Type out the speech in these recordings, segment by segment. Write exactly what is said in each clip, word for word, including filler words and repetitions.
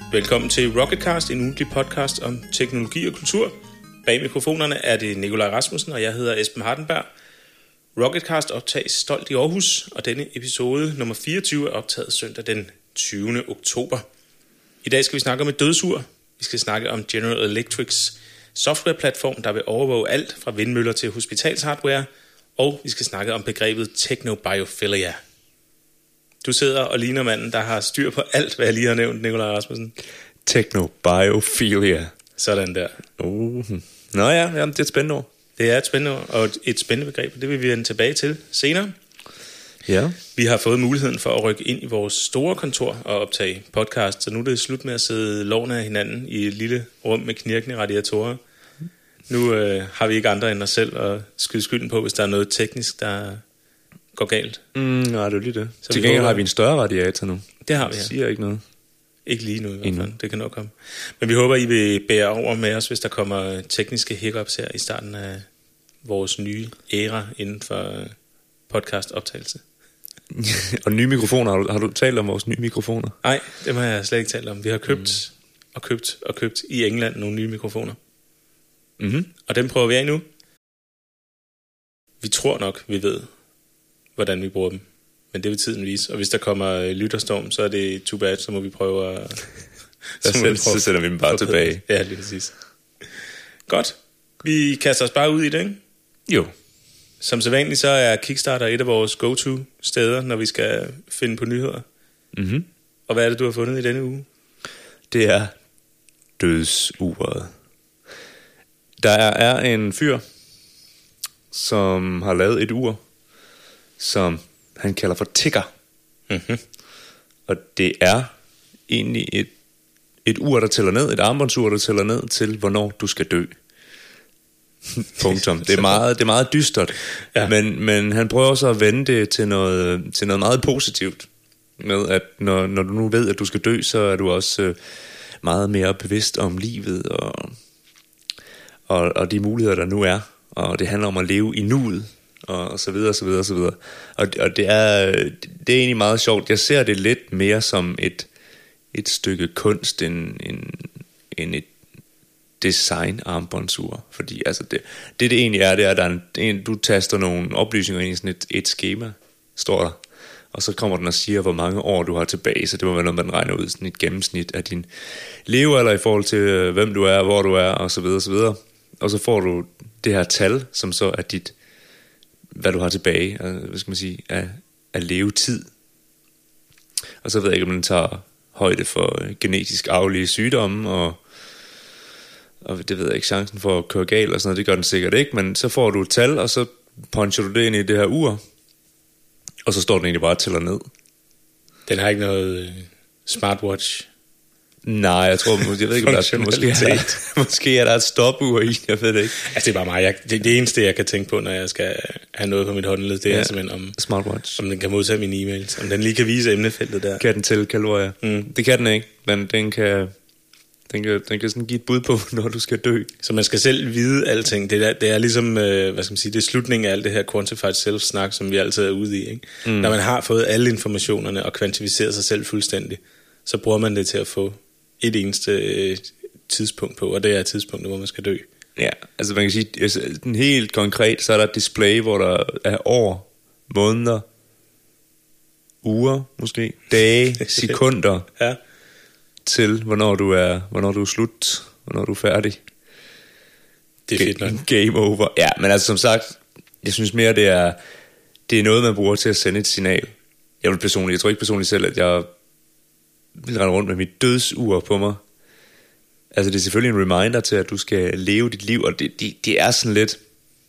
Velkommen til Rocketcast, en ugentlig podcast om teknologi og kultur. Bag mikrofonerne er det Nikolaj Rasmussen, og jeg hedder Esben Hardenberg. Rocketcast optages stolt i Aarhus, og denne episode nummer fireogtyve er optaget søndag den tyvende oktober. I dag skal vi snakke om et dødsur. Vi skal snakke om General Electrics softwareplatform, der vil overvåge alt fra vindmøller til hospitalshardware, og vi skal snakke om begrebet technobiophilia. Du sidder og ligner manden, der har styr på alt, hvad jeg lige har nævnt, Nikolaj Rasmussen. Technobiophilia. Sådan der. Uh. Nå ja, jamen, det er et spændende ord. Det er et spændende ord, og et spændende begreb, og det vil vi vende tilbage til senere. Ja. Vi har fået muligheden for at rykke ind i vores store kontor og optage podcast, så nu er det slut med at sidde lovende af hinanden i et lille rum med knirkende radiatorer. Nu øh, har vi ikke andre end os selv at skyde skylden på, hvis der er noget teknisk, der går galt. Mm, nej, det er lige det. Så til gengæld har vi en større radiator nu. Det har vi, ja. Det siger ikke noget. Ikke lige nu i hvert fald, det kan nok komme. Men vi håber, I vil bære over med os, hvis der kommer tekniske hiccups her i starten af vores nye æra inden for podcastoptagelse. Og nye mikrofoner, har du, har du talt om vores nye mikrofoner? Nej, det har jeg slet ikke talt om. Vi har købt mm. og købt og købt i England nogle nye mikrofoner. Mm-hmm. Og dem prøver vi af nu. Vi tror nok, vi ved, hvordan vi bruger dem. Men det vil tiden vise. Og hvis der kommer lytterstorm, så er det too bad, så må vi prøve at... så, så, så sender vi dem bare tilbage. Ja, lige præcis. Godt. Vi kaster os bare ud i det, ikke? Jo. Som sædvanligt, så er Kickstarter et af vores go-to-steder, når vi skal finde på nyheder. Mm-hmm. Og hvad er det, du har fundet i denne uge? Det er dødsuret. Der er en fyr, som har lavet et ur, som han kalder for Ticker. Mm-hmm. Og det er egentlig et, et ur, der tæller ned, et armbåndsur, der tæller ned til, hvornår du skal dø. Punktum. Det er meget, det er meget dystert. Ja. Men, men han prøver så at vende det til noget, til noget meget positivt. Med at når, når du nu ved, at du skal dø, så er du også øh, meget mere bevidst om livet og, og, og de muligheder, der nu er. Og det handler om at leve i nuet. Og, og så videre, og så videre, og så videre. Og, og det er det er egentlig meget sjovt. Jeg ser det lidt mere som et et stykke kunst end, end, end et design armbåndsur. Fordi altså det, det det egentlig er, det er, at der er en, en, du taster nogle oplysninger ind i sådan et, et skema, står der. Og så kommer den og siger, hvor mange år du har tilbage. Så det må være noget, man regner ud, sådan et gennemsnit af din levealder i forhold til, hvem du er, hvor du er, og så videre, og så videre. Og så får du det her tal, som så er dit, hvad du har tilbage, hvad skal man sige, af, af levetid. Og så ved jeg ikke, om man tager højde for genetisk arvelige sygdomme, og, og det ved jeg ikke, chancen for at køre galt og sådan noget, det gør den sikkert ikke, men så får du et tal, og så puncher du det ind i det her ur, og så står den egentlig bare og tæller ned. Den har ikke noget uh, smartwatch? Nej, jeg tror, jeg ved ikke, om der er, måske, er der, måske er der et stopur i, jeg ved det ikke. Altså det er bare mig, jeg, det, det eneste jeg kan tænke på, når jeg skal have noget på mit håndled, det er ja, simpelthen om smartwatch, om den kan modtage mine e-mails, om den lige kan vise emnefeltet der. Kan den tælle kalorier? Mm. Det kan den ikke, men den kan, den kan, den kan sådan give et bud på, når du skal dø. Så man skal selv vide alting. Det er, det er ligesom, øh, hvad skal man sige, det er slutningen af alt det her quantified self-snak, som vi altid er ude i, ikke? Mm. Når man har fået alle informationerne og kvantificeret sig selv fuldstændig, så bruger man det til at få et eneste øh, tidspunkt på, og det er tidspunktet, hvor man skal dø. Ja, altså man kan sige, altså, helt konkret, så er der et display, hvor der er år, måneder, uger, måske, dage, sekunder, ja, til hvornår du er, hvornår du er slut, hvornår du er færdig. Det er fedt nok. Game over. Ja, men altså som sagt, jeg synes mere, det er, det er noget, man bruger til at sende et signal. Jeg vil personligt, jeg tror ikke personligt selv, at jeg vil rende rundt med mit dødsur på mig. Altså det er selvfølgelig en reminder til, at du skal leve dit liv, og det, det, det er sådan lidt,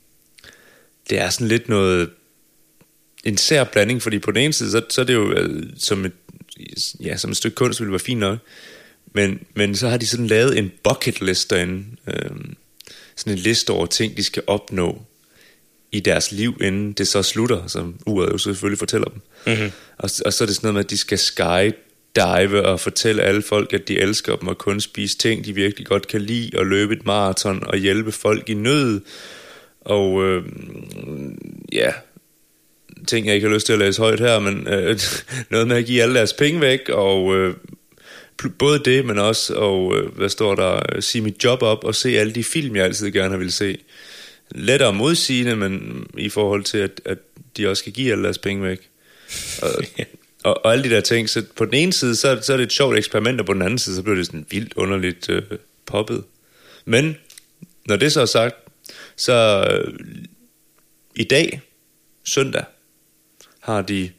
det er sådan lidt noget, en sær blanding, fordi på den ene side, så, så er det jo uh, som et, ja, som et stykke kunst, ville være fint nok, men, men så har de sådan lavet en bucket list derinde, øh, sådan en liste over ting, de skal opnå i deres liv, inden det så slutter, som uret jo selvfølgelig fortæller dem. Mm-hmm. Og, og så er det sådan noget med, at de skal skydive og fortælle alle folk, at de elsker dem og kun spise ting, de virkelig godt kan lide, og løbe et maraton og hjælpe folk i nød. Og øh, ja, ting jeg ikke har lyst til at læse højt her, men øh, noget med at give alle deres penge væk, og øh, både det, men også, og øh, hvad står der, sige mit job op og se alle de film, jeg altid gerne vil se. Lettere modsigende, men i forhold til, at, at de også skal give alle deres penge væk. Og, og, og alle de der ting, så på den ene side, så, så er det et sjovt eksperiment, og på den anden side, så bliver det sådan vildt underligt øh, poppet. Men, når det så er sagt, så øh, i dag, søndag, har de,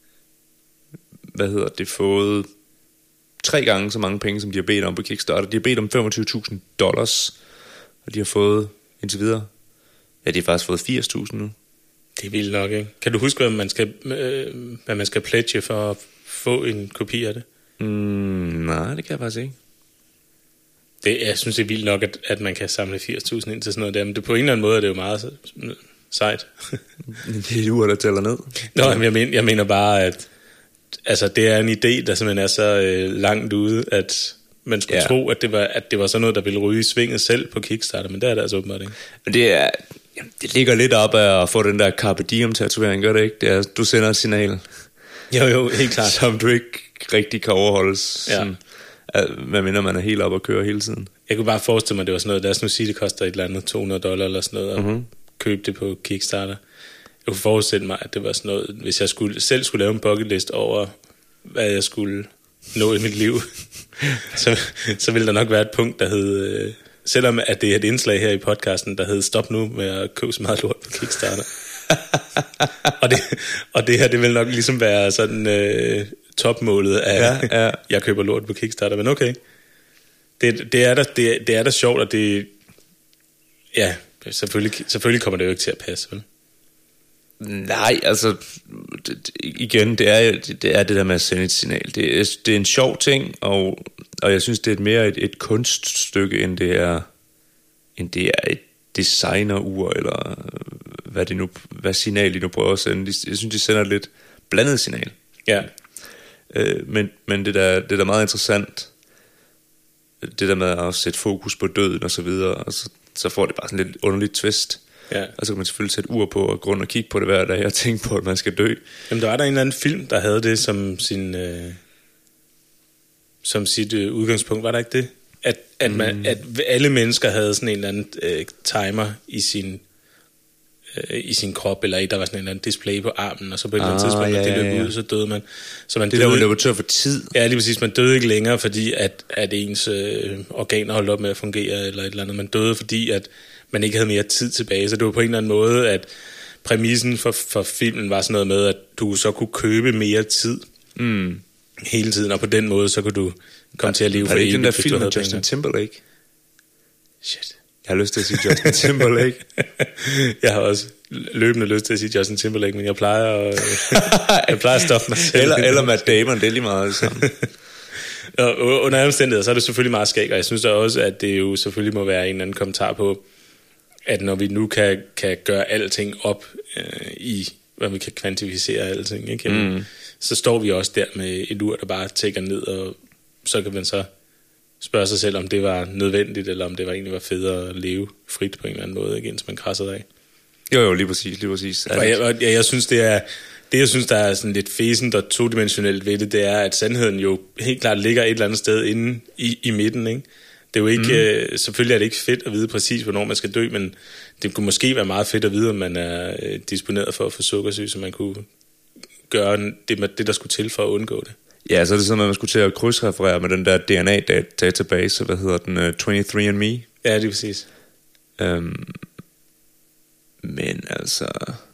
hvad hedder det, fået tre gange så mange penge, som de har bedt om på Kickstarter. De har bedt om femogtyve tusind dollars, og de har fået indtil videre, ja, de har faktisk fået firs tusind nu. Det er vildt nok, ikke? Kan du huske, hvad man skal, øh, hvad man skal pledge for at få en kopi af det? Mm, nej, det kan jeg faktisk ikke. Det, jeg synes, det er vildt nok, at, at man kan samle firs tusind ind til sådan noget der, men det, på en eller anden måde er det jo meget sejt. Det er et ur, der tæller ned. Nå, men jeg, men, jeg mener bare, at altså, det er en idé, der simpelthen er så øh, langt ude, at man skulle ja. tro, at det, var, at det var sådan noget, der ville ryge i svinget selv på Kickstarter, men det er det altså åbenbart ikke. Men det er, jamen, det ligger lidt op af at få den der Carpe Diem-tatovering, gør det ikke? Det er, du sender et signal. Jo, jo, helt klart. Som du ikke rigtig kan overholdes. Ja. Sådan, hvad mener man er helt op og køre hele tiden. Jeg kunne bare forestille mig, at det var sådan noget, lad os nu sige, det koster et eller andet to hundrede dollar eller sådan noget, at mm-hmm. købe det på Kickstarter. Jeg kunne forestille mig, at det var sådan noget, hvis jeg skulle, selv skulle lave en bucket list over, hvad jeg skulle nå i mit liv, så, så ville der nok være et punkt, der hed, øh, selvom at det er et indslag her i podcasten, der hed stop nu med at købe så meget lort på Kickstarter. og, det, og det her, det vil nok ligesom være sådan øh, topmålet af, ja, ja. Jeg køber lort på Kickstarter, men okay. Det, det, er der, det, det er da sjovt, og det, ja, selvfølgelig, selvfølgelig kommer det jo ikke til at passe, vel? Nej, altså det, igen, det er, det, det er det der med at sende et signal. Det er, det er en sjov ting, og, og jeg synes, det er mere et, et kunststykke, end det er, end det er et designerur, eller hvad, det nu, hvad signal de nu prøver at sende. Jeg synes, de sender et lidt blandet signal. Ja. Øh, men men det, der, det der er meget interessant, det der med at sætte fokus på døden og så videre, og så, så får det bare sådan lidt underligt twist. Ja. Og så kan man selvfølgelig sætte ur på og grund og kigge på det hver dag og tænke på, at man skal dø. Jamen, der var der en eller anden film, der havde det som sin øh, som sit øh, udgangspunkt, var der ikke det? At, at, man, mm. at alle mennesker havde sådan en eller anden øh, timer i sin øh, i sin krop, eller der var sådan en eller anden display på armen, og så på et ah, eller andet tidspunkt, ja, det løb ja, ja. ud, så døde man. Så man det døde, der, man løber tør for tid. Ja, lige præcis. Man døde ikke længere, fordi at, at ens øh, organer holdt op med at fungere, eller et eller andet. Man døde, fordi at man ikke havde mere tid tilbage. Så det var på en eller anden måde, at præmissen for, for filmen var sådan noget med, at du så kunne købe mere tid mm. hele tiden, og på den måde, så kunne du komme ja, til at leve for evigt. Er det den der film med Justin Timberlake? Shit. Jeg har lyst til at sige Justin Timberlake. Jeg har også løbende lyst til at sige Justin Timberlake, men jeg plejer at, jeg plejer at stoppe mig selv. Eller, eller Matt Damon, det er lige meget sammen. Og under alle omstændigheder, så er det selvfølgelig meget skægt, og jeg synes da også, at det jo selvfølgelig må være en eller anden kommentar på, at når vi nu kan, kan gøre alting op øh, i, hvad vi kan kvantificere alting, ikke? Jamen, mm. så står vi også der med et ur, der bare tækker ned, og så kan man så spørge sig selv, om det var nødvendigt, eller om det var egentlig var federe at leve frit på en eller anden måde, ikke, indtil man krassede af. Jo, jo, lige præcis, lige præcis. Og jeg, og jeg, jeg synes, det er, det jeg synes, der er sådan lidt fæsent og todimensionelt ved det, det er, at sandheden jo helt klart ligger et eller andet sted inde i, i midten, ikke? Det er jo ikke, mm. øh, selvfølgelig er det ikke fedt at vide præcis, hvornår man skal dø, men det kunne måske være meget fedt at vide, om man er øh, disponeret for at få sukkersyge, så man kunne gøre det, det, der skulle til for at undgå det. Ja, så er det sådan, at man skulle til at krydsreferere med den der D N A-database, hvad hedder den, uh, twenty-three and me. Ja, det er præcis. Um, men altså...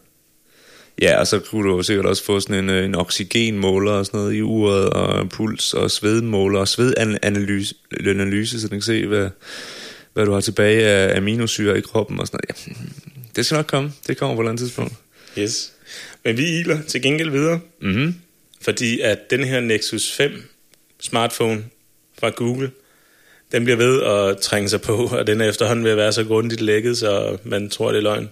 Ja, og så kunne du sikkert også få sådan en, en oxygenmåler og sådan noget i uret, og puls og svedmåler og svedanalyse, analyse, så du kan se, hvad, hvad du har tilbage af aminosyre i kroppen og sådan noget. Ja, det skal nok komme. Det kommer på et eller andet tidspunkt. Yes. Men vi iler til gengæld videre, mm-hmm. fordi at den her Nexus fem smartphone fra Google, den bliver ved at trænge sig på, og den er efterhånden ved at være så grundigt lækket, så man tror, det er løgn.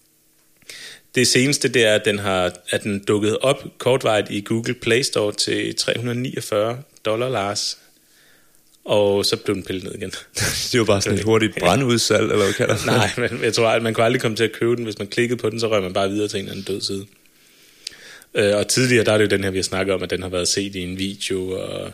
Det seneste, det er, at den har at den dukket op kortvarigt i Google Play Store til tre hundrede niogfyrre dollar, Lars. Og så blev den pillet ned igen. Det var bare sådan et hurtigt brandudsalg, eller hvad kalder det? Nej, men jeg tror, at man kunne aldrig komme til at købe den. Hvis man klikkede på den, så røg man bare videre til en eller anden død side. Og tidligere, der er det jo den her, vi har snakket om, at den har været set i en video, og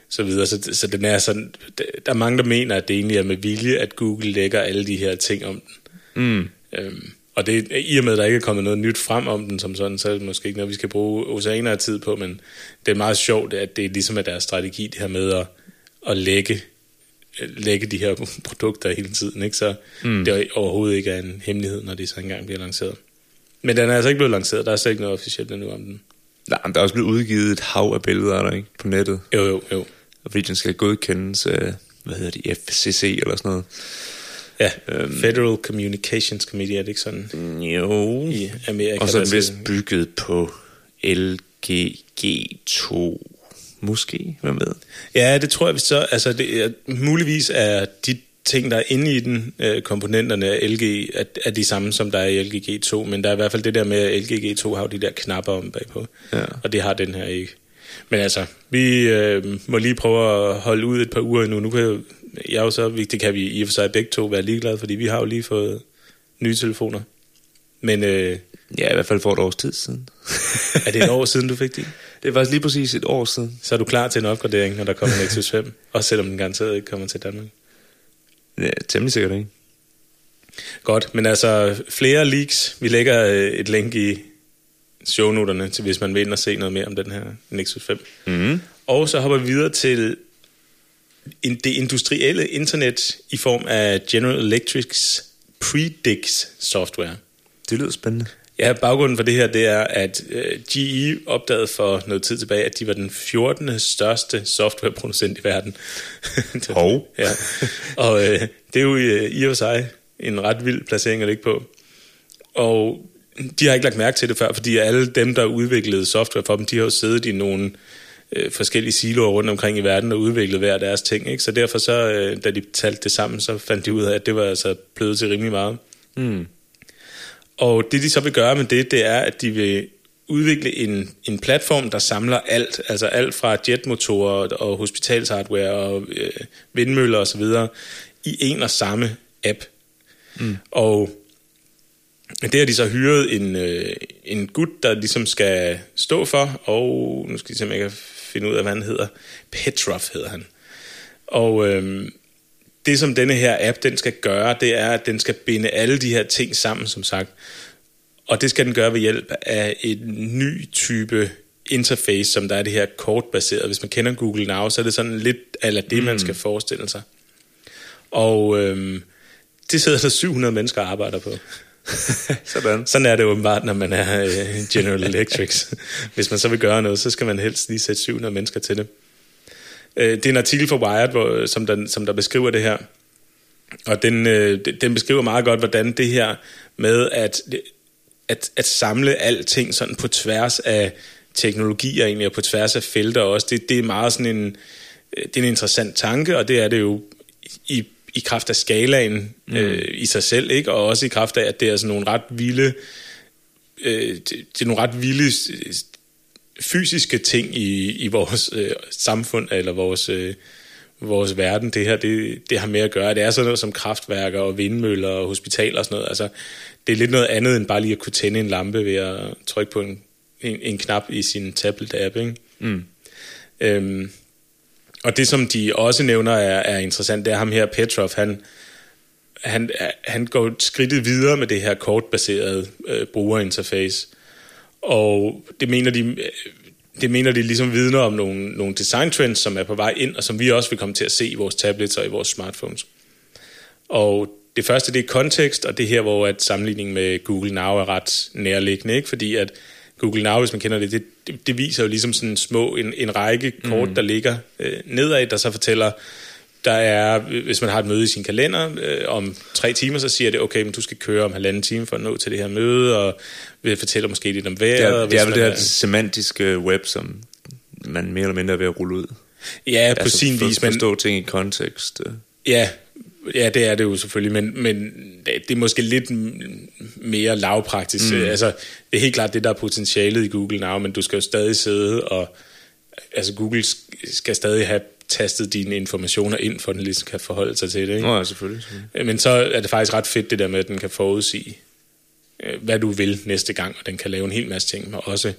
så videre. Så, så den er sådan, der er mange, der mener, at det egentlig er med vilje, at Google lægger alle de her ting om den. Mm. Øhm, og det, i og med, at der ikke er kommet noget nyt frem om den som sådan, så er det måske ikke noget, vi skal bruge oceaner af tid på, men det er meget sjovt, at det ligesom er deres strategi, det her med at, at lægge, lægge de her produkter hele tiden, ikke? Så mm. det overhovedet ikke er en hemmelighed, når det så engang bliver lanceret. Men den er altså ikke blevet lanceret, der er slet ikke noget officielt endnu om den. Nej, men der er også blevet udgivet et hav af billeder der, ikke? På nettet. Jo, jo, jo. Fordi den skal godkendes af, hvad hedder det, F C C eller sådan noget. Ja, øhm, Federal Communications Committee, er det ikke sådan? Jo. I Amerika. Og så er den vist bygget på L G G to, måske, hvad med? Ja, det tror jeg så, altså det er, muligvis er de ting, der er inde i den, øh, komponenterne af L G, er, er de samme, som der er i L G G to, men der er i hvert fald det der med, at L G G to har jo de der knapper om bagpå, ja. Og det har den her ikke. Men altså, vi øh, må lige prøve at holde ud et par uger endnu. Nu kan jeg, jeg jo så, det kan vi i og for sig begge to være ligeglade, fordi vi har jo lige fået nye telefoner. Men øh, ja, i hvert fald for et års tid siden. Er det et år siden, du fik det? Det var lige præcis et år siden. Så er du klar til en opgradering, når der kommer Nexus fem? Også selvom den garanteret ikke kommer til Danmark. Ja, temmelig sikkert ikke. Godt, men altså flere leaks. Vi lægger et link i shownoterne, til hvis man vil ind og se noget mere om den her Nexus fem. Mm. Og så hopper vi videre til det industrielle internet i form af General Electric's Predix software. Det lyder spændende. Ja, baggrunden for det her, det er, at G E opdagede for noget tid tilbage, at de var den fjortende største softwareproducent i verden. Hov. Ja. Og øh, det er jo i, i og for sig en ret vild placering at ligge på. Og de har ikke lagt mærke til det før, fordi alle dem, der udviklede software for dem, de har jo siddet i nogle øh, forskellige siloer rundt omkring i verden og udviklet hver deres ting, ikke? Så derfor så, øh, da de talte det sammen, så fandt de ud af, at det var altså plødet til rimelig meget. Mm. Og det de så vil gøre med det, det er, at de vil udvikle en, en platform, der samler alt, altså alt fra jetmotorer og hospitalshardware og øh, vindmøller osv. i en og samme app. Mm. Og det har de så hyret en, øh, en gut, der ligesom skal stå for, og nu skal jeg simpelthen ikke finde ud af, hvad han hedder. Petrov hedder han. Og øh, det, som denne her app, den skal gøre, det er, at den skal binde alle de her ting sammen, som sagt. Og det skal den gøre ved hjælp af en ny type interface, som der er det her kortbaseret. Hvis man kender Google Now, så er det sådan lidt ala det, man skal forestille sig. Og øhm, det sidder der syv hundrede mennesker og arbejder på. Sådan. Sådan er det åbenbart, når man er øh, General Electric. Hvis man så vil gøre noget, så skal man helst lige sætte syv hundrede mennesker til det. Øh, det er en artikel fra Wired, hvor, som, der, som der beskriver det her. Og den, øh, den beskriver meget godt, hvordan det her med at, at, at samle alting sådan på tværs af teknologier egentlig, og på tværs af felter også, det, det er meget sådan en, det er en interessant tanke, og det er det jo i, i kraft af skalaen mm. øh, i sig selv, ikke? Og også i kraft af, at det er sådan nogle ret vilde, øh, det, det er nogle ret vilde fysiske ting i, i vores øh, samfund, eller vores, øh, vores verden. Det her, det, det har med at gøre. Det er sådan noget som kraftværker og vindmøller og hospitaler og sådan noget. Altså, det er lidt noget andet, end bare lige at kunne tænde en lampe ved at trykke på en, en, en knap i sin tablet-app, ikke? Mm. Øhm, og det, som de også nævner, er, er interessant, det er ham her, Petrov, han, han, han går skridtet videre med det her kortbaserede øh, brugerinterface. Og det mener de, det mener de ligesom vidner om nogle, nogle design trends, som er på vej ind, og som vi også vil komme til at se i vores tablets og i vores smartphones. Og det første, det er kontekst, og det her, hvor at sammenligningen med Google Now er ret nærliggende, ikke? Fordi at Google Now, hvis man kender det, det, det, det viser jo ligesom sådan små, en, en række kort, mm. der ligger øh, nedad, der så fortæller, der er, hvis man har et møde i sin kalender øh, om tre timer, så siger det, okay, men du skal køre om halvanden time for at nå til det her møde, og vil fortælle måske lidt om vejret. Det er, det er vel det her er, semantiske web, som man mere eller mindre er ved at rulle ud. Ja, på altså, sin for, vis. Forstå men, ting i kontekst. Ja, ja, det er det jo selvfølgelig, men, men det er måske lidt mere lavpraktisk. Mm. Altså, det er helt klart det, der er potentialet i Google Now, men du skal jo stadig sidde, og altså Google skal stadig have tastet dine informationer ind, for at den ligesom kan forholde sig til det, ikke? Nå, ja, selvfølgelig, selvfølgelig. Men så er det faktisk ret fedt det der med, at den kan forudsige, hvad du vil næste gang, og den kan lave en hel masse ting, og også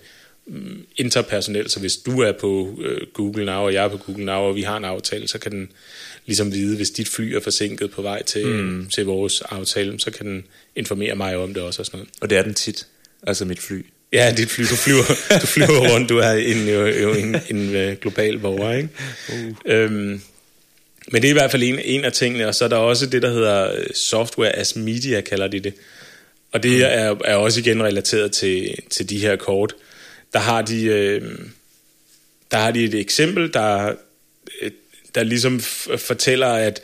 interpersonel, så hvis du er på øh, Google Now, og jeg er på Google Now, og vi har en aftale, så kan den ligesom vide, hvis dit fly er forsinket på vej til, mm. til vores aftale, så kan den informere mig om det også og sådan noget. Og det er den tit, altså mit fly. Ja, dit fly, du flyver, du flyver rundt, du er en, jo, jo, en, en, en global borger, ikke? Uh. Øhm, men det er i hvert fald en, en af tingene, og så er der også det, der hedder software as media, kalder de det. Og det mm. er, er også igen relateret til, til de her kort. Der har de, øh, der har de et eksempel, der, der ligesom fortæller, at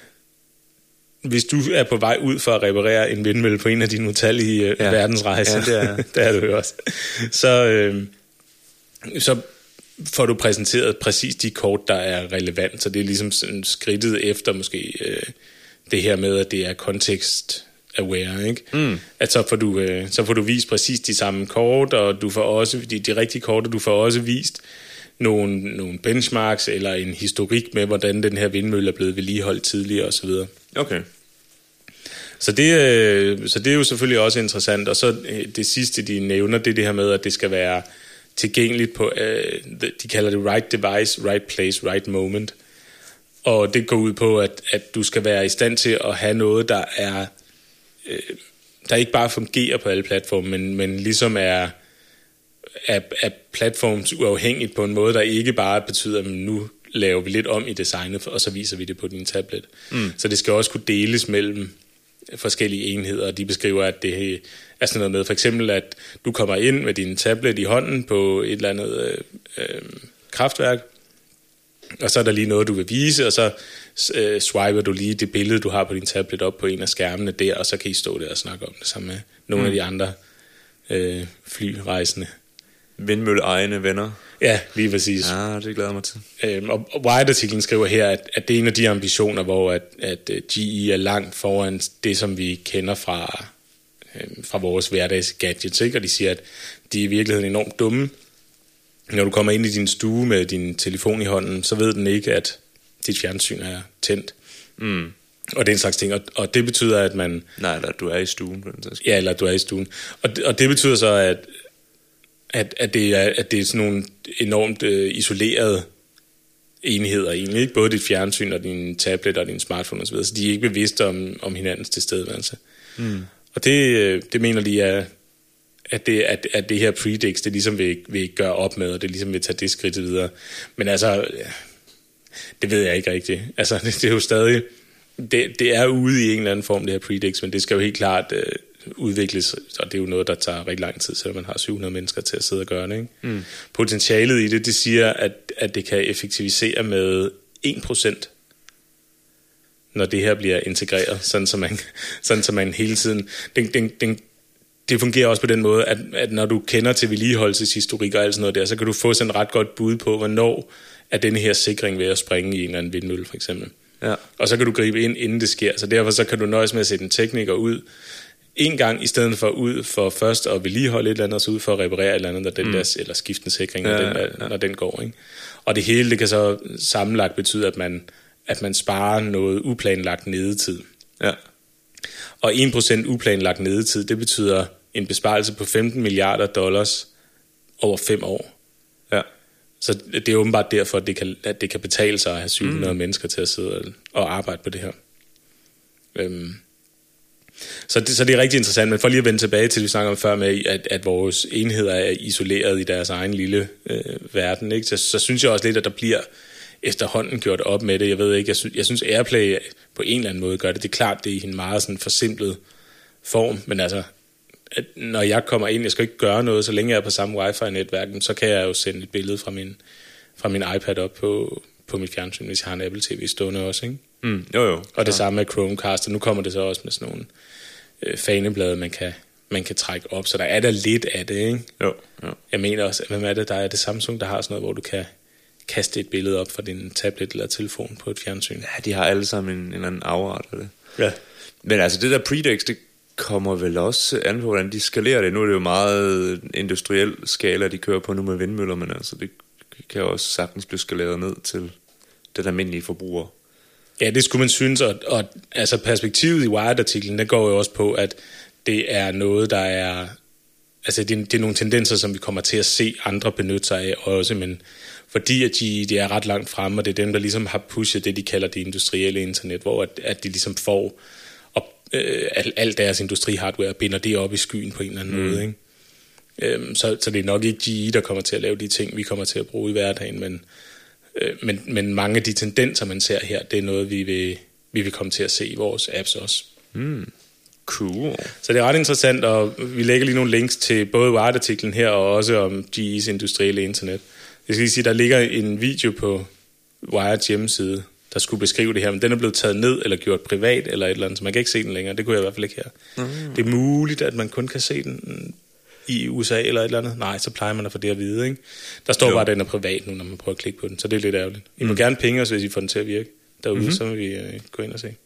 hvis du er på vej ud for at reparere en vindmølle på en af dine utallige ja. verdensrejser, ja, det er, det er du jo også, så, øh, så får du præsenteret præcis de kort, der er relevant. Så det er ligesom sådan skridtet efter måske øh, det her med, at det er kontekst aware, ikke? Mm. At så får du øh, så får du vist præcis de samme kort, og du får også de, de rigtige kort, og du får også vist nogle, nogle benchmarks eller en historik med, hvordan den her vindmølle er blevet vedligeholdt tidligere og så videre. Okay. Så det, øh, så det er jo selvfølgelig også interessant. Og så øh, det sidste, de nævner, det er det her med, at det skal være tilgængeligt på, øh, de kalder det right device, right place, right moment. Og det går ud på, at, at du skal være i stand til at have noget, der er øh, der ikke bare fungerer på alle platforme, men, men ligesom er, er, er platforms uafhængigt på en måde, der ikke bare betyder, at nu laver vi lidt om i designet, og så viser vi det på din tablet. Mm. Så det skal også kunne deles mellem forskellige enheder, og de beskriver, at det er sådan noget med, for eksempel, at du kommer ind med din tablet i hånden på et eller andet øh, øh, kraftværk, og så er der lige noget, du vil vise, og så øh, swiper du lige det billede, du har på din tablet op på en af skærmene der, og så kan I stå der og snakke om det sammen med nogle mm. af de andre øh, flyrejsende. Vindmølle egne venner. Ja, lige præcis. Ja, det glæder mig til. Øhm, og og Wired-artiklen skriver her, at, at det er en af de ambitioner, hvor at, at G E er langt foran det, som vi kender fra, øhm, fra vores hverdags gadgets, ikke? Og de siger, at de er i virkeligheden enormt dumme. Når du kommer ind i din stue med din telefon i hånden, så ved den ikke, at dit fjernsyn er tændt. Mm. Og det er en slags ting, og, og det betyder, at man... Nej, eller du er i stuen. Ja, eller du er i stuen. Og det, og det betyder så, at At, at, det er, at det er sådan nogle enormt øh, isolerede enheder egentlig, ikke? Både dit fjernsyn og din tablet og din smartphone osv., så de er ikke bevidste om, om hinandens tilstedeværelse. Mm. Og det, det mener de er, at det, at, at det her predix, det ligesom vil, vil gøre op med, og det ligesom vil tage det skridt videre. Men altså, det ved jeg ikke rigtigt. Altså, det, det er jo stadig, det, det er ude i en eller anden form, det her predix, men det skal jo helt klart øh, udvikles, og det er jo noget, der tager rigtig lang tid, selvom man har syv hundrede mennesker til at sidde og gøre det, ikke? Mm. Potentialet i det, det siger, at, at det kan effektivisere med en procent, når det her bliver integreret, sådan så man, sådan så man hele tiden... Den, den, den, det fungerer også på den måde, at, at når du kender til vedligeholdelseshistorik og alt sådan noget der, så kan du få sådan et ret godt bud på, hvornår er denne her sikring ved at springe i en eller anden vindmølle, for eksempel. Ja. Og så kan du gribe ind, inden det sker. Så derfor så kan du nøjes med at sætte en tekniker ud en gang, i stedet for ud for først at vedligeholde et eller andet, og så ud for at reparere et eller andet, når den der, eller skifte en sikring, når, ja, den, der, ja. når den går. Ikke? Og det hele, det kan så sammenlagt betyde, at man, at man sparer noget uplanlagt nedetid. Ja. Og en procent uplanlagt nedetid, det betyder en besparelse på femten milliarder dollars over fem år. Ja. Så det er åbenbart derfor, at det kan, at det kan betale sig at have syv hundrede mm. mennesker til at sidde og arbejde på det her. Øhm. Så, det, så det er rigtig interessant, men for lige at vende tilbage til, det vi snakker om før med, at, at vores enheder er isoleret i deres egen lille øh, verden, ikke? Så, så synes jeg også lidt, at der bliver efterhånden gjort op med det. Jeg ved ikke, jeg synes, jeg synes AirPlay på en eller anden måde gør det. Det er klart, det er i en meget sådan forsimplet form, men altså, at når jeg kommer ind, jeg skal ikke gøre noget, så længe jeg er på samme wifi-netværk, så kan jeg jo sende et billede fra min, fra min iPad op på, på mit fjernsyn, hvis jeg har en Apple T V stående også, ikke? Mm, jo jo. Og det ja. samme med Chromecast, og nu kommer det så også med sådan nogle øh, faneblade, man kan, man kan trække op, så der er der lidt af det, ikke? Jo, jo. Jeg mener også, hvem er det, der er det Samsung, der har sådan noget, hvor du kan kaste et billede op fra din tablet eller telefon på et fjernsyn. Ja, de har alle sammen en, en eller anden afart af det. Ja. Men altså det der predix, det kommer vel også an på, hvordan de skalerer det. Nu er det jo meget industriel skala, de kører på nu med vindmøller, men altså det kan jo også sagtens blive skaleret ned til den almindelige forbruger. Ja, det skulle man synes, og, og altså perspektivet i Wired-artiklen, der går jo også på, at det er noget, der er altså det, det er nogle tendenser, som vi kommer til at se andre benytte sig af også, men fordi at de, de er ret langt fremme, og det er dem, der ligesom har pushet det, de kalder det industrielle internet, hvor at, at de ligesom får op, øh, al, al deres industrihardware, binder det op i skyen på en eller anden mm. måde, ikke? Øhm, så, så det er nok ikke G E, der kommer til at lave de ting, vi kommer til at bruge i hverdagen, men, øh, men, men mange af de tendenser, man ser her, det er noget, vi vil, vi vil komme til at se i vores apps også. Mm. Cool. Så det er ret interessant, og vi lægger lige nogle links til både Wired-artiklen her, og også om G E's industrielle internet. Jeg skal lige sige, der ligger en video på Wired's hjemmeside, der skulle beskrive det her, men den er blevet taget ned, eller gjort privat, eller et eller andet, så man kan ikke se den længere. Det kunne jeg i hvert fald ikke her. Mm. Det er muligt, at man kun kan se den i U S A, eller et eller andet. Nej, så plejer man at få det at vide, ikke? Der står jo bare, at den er privat nu, når man prøver at klikke på den, så det er lidt ærgerligt. I må mm. gerne pinge os, hvis I får den til at virke derude, mm-hmm. så må vi uh, gå ind og se.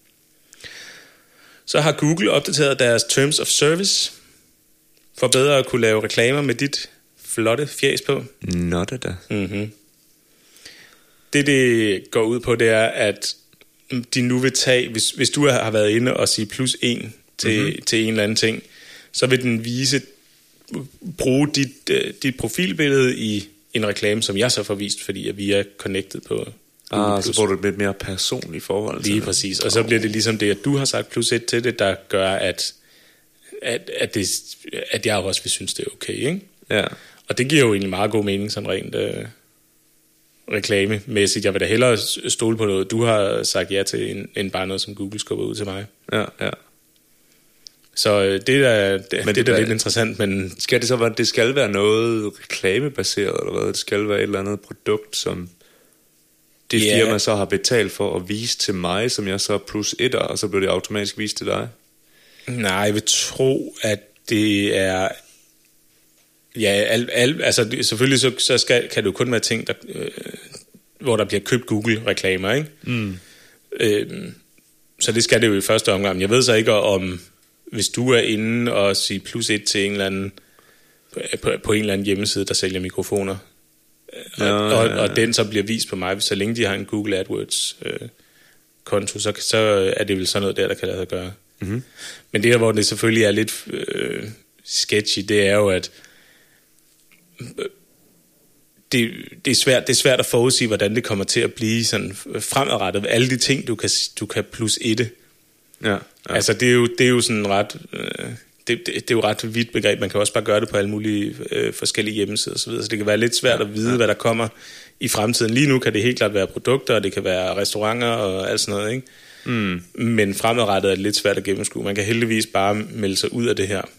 Så har Google opdateret deres Terms of Service, for bedre at kunne lave reklamer med dit flotte fjæs på. Nå da da. Mm-hmm. Det, det går ud på, det er, at de nu vil tage, hvis, hvis du har været inde og sige plus en til, mm-hmm. til en eller anden ting, så vil den vise, bruge dit, dit profilbillede i en reklame, som jeg så får vist, fordi at vi er connected på Google+. Ah, så får du et lidt mere personligt forhold til lige præcis, og så bliver det ligesom det, at du har sagt plus et til det, der gør, at, at, at, det, at jeg også vil synes, det er okay, ikke? Ja. Og det giver jo egentlig meget god mening, sådan rent øh, reklamemæssigt. Jeg vil da hellere stole på noget, du har sagt ja til, end, end bare noget, som Google skubber ud til mig. Ja, ja. Så øh, det er, det, det, det er lidt interessant, men... Skal det så være, det skal være noget reklamebaseret, eller hvad? Det skal være et eller andet produkt, som det yeah. firma så har betalt for at vise til mig, som jeg så plus etter, og så bliver det automatisk vist til dig? Nej, jeg vil tro, at det er... Ja, al, al, altså selvfølgelig så, så skal, kan du kun være ting, der, øh, hvor der bliver købt Google-reklamer, ikke? Mm. Øhm, så det skal det jo i første omgang. Jeg ved så ikke om, hvis du er inde og siger plus et til en eller anden, på, på en eller anden hjemmeside, der sælger mikrofoner, ja, og, og, ja, ja. og den så bliver vist på mig, så længe de har en Google AdWords øh, konto, så, så er det vel sådan noget der, der kan lade sig gøre. Mm-hmm. Men det der, hvor det selvfølgelig er lidt øh, sketchy, det er jo, at Det, det, er svært, det er svært at forudsige, hvordan det kommer til at blive sådan fremadrettet. Alle de ting, du kan, du kan plus ette. Ja, ja. Altså, det er, jo, det er jo sådan ret... Øh, det, det, det er jo ret vidt begreb. Man kan også bare gøre det på alle mulige øh, forskellige hjemmesider og så videre. Så det kan være lidt svært at vide, ja. hvad der kommer i fremtiden. Lige nu kan det helt klart være produkter, og det kan være restauranter og alt sådan noget, ikke? Mm. Men fremadrettet er det lidt svært at gennemskue. Man kan heldigvis bare melde sig ud af det her.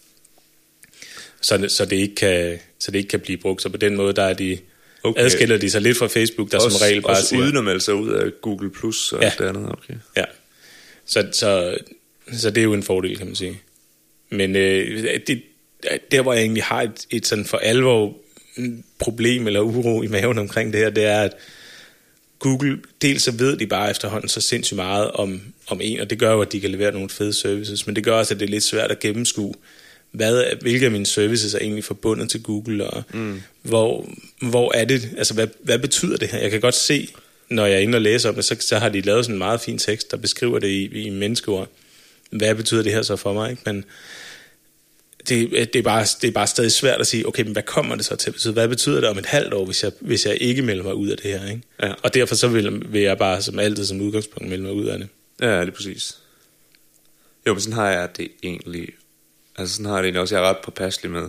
Så det, så, det ikke kan, så det ikke kan blive brugt. Så på den måde, der er de, okay. adskiller de sig lidt fra Facebook, der også, som regel bare også siger... Også uden at melde sig ud af Google Plus og ja. alt det andet, okay. Ja, så, så, så det er jo en fordel, kan man sige. Men øh, det, der, hvor jeg egentlig har et, et sådan for alvor problem eller uro i maven omkring det her, det er, at Google, dels så ved de bare efterhånden så sindssygt meget om, om en, og det gør jo, at de kan levere nogle fede services, men det gør også, at det er lidt svært at gennemskue, Hvad, hvilke af mine services er egentlig forbundet til Google, og mm. hvor, hvor er det, altså hvad, hvad betyder det her? Jeg kan godt se, når jeg er inde og læser om det, så, så har de lavet sådan en meget fin tekst, der beskriver det i, i menneskeord. Hvad betyder det her så for mig? Ikke? Men det, det, er bare, det er bare stadig svært at sige, okay, men hvad kommer det så til at betyde? Hvad betyder det om et halvt år, hvis jeg, hvis jeg ikke melder mig ud af det her? Ikke? Ja. Og derfor så vil, vil jeg bare som altid som udgangspunkt melde mig ud af det. Ja, det er præcis. Jo, men sådan har jeg det egentlig. Altså sådan har jeg det egentlig også, jeg er ret påpasselig med.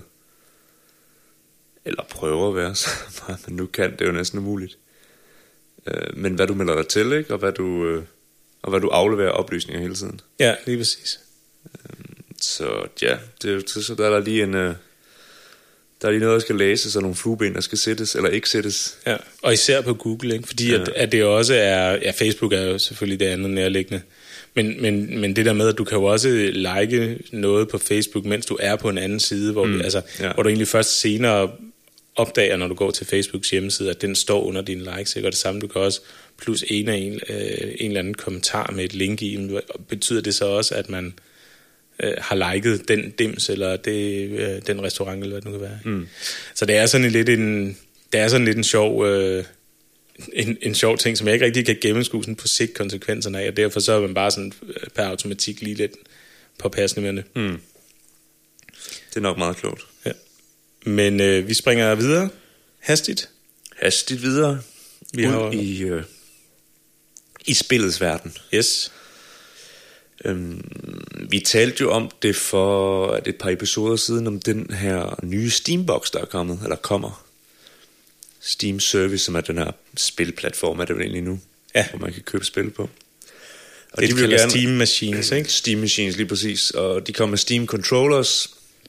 Eller prøver at være så meget, men nu kan det er jo næsten umuligt. Øh, men hvad du melder dig til, ikke? Og hvad du, øh, og hvad du afleverer oplysninger hele tiden. Ja, lige præcis. Øh, så ja, det, så der er der lige en... Øh, der er lige noget, der skal læses, og nogle flueben, der skal sættes eller ikke sættes. Ja, og især på Google, ikke? Fordi ja. at, at det også er... Ja, Facebook er jo selvfølgelig det andet nærliggende. Men, men, men det der med, at du kan jo også like noget på Facebook, mens du er på en anden side, hvor, mm, du, altså, ja. hvor du egentlig først senere opdager, når du går til Facebooks hjemmeside, at den står under dine likes, ikke? Og det samme, du kan også plus en af en, øh, en eller anden kommentar med et link i. Betyder det så også, at man øh, har liket den dims, eller det, øh, den restaurant, eller hvad det nu kan være? Mm. Så det er sådan lidt en, det er sådan lidt en sjov... Øh, En, en sjov ting, som jeg ikke rigtig kan gennemskue sådan på sigt konsekvenserne af, og derfor så er man bare sådan per automatik lige lidt påpassende med det. Mm. Det er nok meget klogt. Ja. Men øh, vi springer videre hastigt. Hastigt videre. Vi har... i, øh, i spillets verden. Yes. Øhm, vi talte jo om det for at et par episoder siden, om den her nye Steambox, der er kommet, eller kommer. Steam Service, som er den her spilplatform, er det vel egentlig nu, ja. Hvor man kan købe spil på. Og det de vil gerne Steam Machines, ikke? Steam Machines, lige præcis. Og de kommer med Steam Controllers.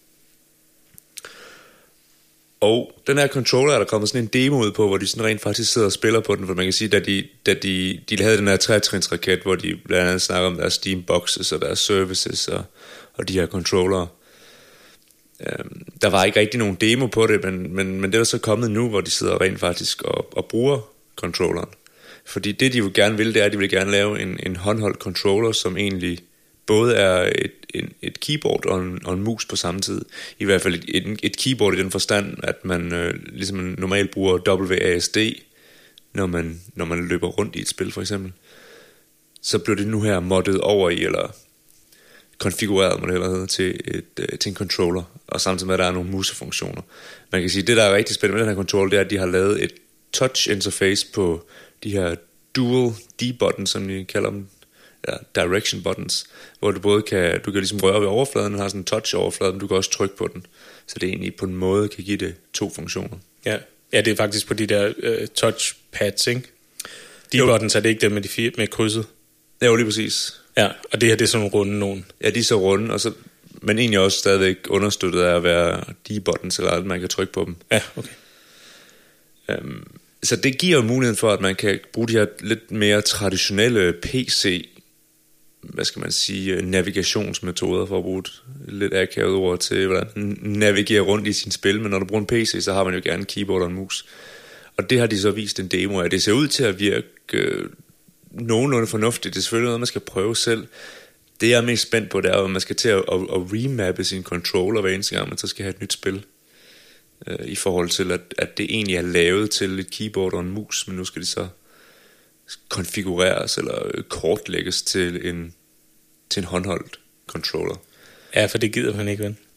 Og den her controller er der kommet sådan en demo ud på, hvor de sådan rent faktisk sidder og spiller på den, for man kan sige, da de, da de, de havde den her tre-trins-raket, hvor de blandt andet snakker om deres Steam Boxes og deres services og, og de her controller. Øhm, der var ikke rigtig nogen demo på det, men, men, men det er så kommet nu, hvor de sidder rent faktisk og, og bruger controlleren. Fordi det de jo gerne vil, det er, at de vil gerne lave en, en håndholdt controller, som egentlig både er et, en, et keyboard og en, og en mus på samme tid. I hvert fald et, et, et keyboard i den forstand, at man øh, ligesom man normalt bruger W A S D, når man, når man løber rundt i et spil for eksempel. Så bliver det nu her moddet over i, eller konfigureret, må det hellere hedde, til, et, øh, til en controller. Og samtidig med, at der er nogle musefunktioner. Man kan sige, at det der er rigtig spændende med den her controller, det er, at de har lavet et touch interface på de her dual D-buttons, som de kalder dem, ja, direction buttons, hvor du både kan, du kan ligesom røre ved overfladen, den har sådan en touch overflade, men du kan også trykke på den, så det egentlig på en måde kan give det to funktioner. Ja, ja, det er faktisk på de der uh, touchpads, ikke? D-buttons er det ikke dem med, de fire, med krydset? Ja, jo, lige præcis. Ja, og det her, det er sådan nogle runde nogen. Ja, de er så runde, og så, men egentlig også stadigvæk understøttet af at være D-buttons, eller at man kan trykke på dem. Ja, okay. Um, Så det giver muligheden for, at man kan bruge de her lidt mere traditionelle P C, hvad skal man sige, navigationsmetoder, for at bruge et lidt akavet ord til, hvordan man navigerer rundt i sin spil. Men når du bruger en P C, så har man jo gerne en keyboard og en mus. Og det har de så vist en demo af. Det ser ud til at virke øh, nogenlunde fornuftigt. Det er selvfølgelig noget, man skal prøve selv. Det jeg er mest spændt på, det er, at man skal til at, at, at remappe sin controller hver eneste gang, man så skal have et nyt spil. I forhold til at, at det egentlig er lavet til et keyboard og en mus, men nu skal det så konfigureres eller kortlægges til en, til en håndholdt controller. Ja, for det gider man ikke, vel?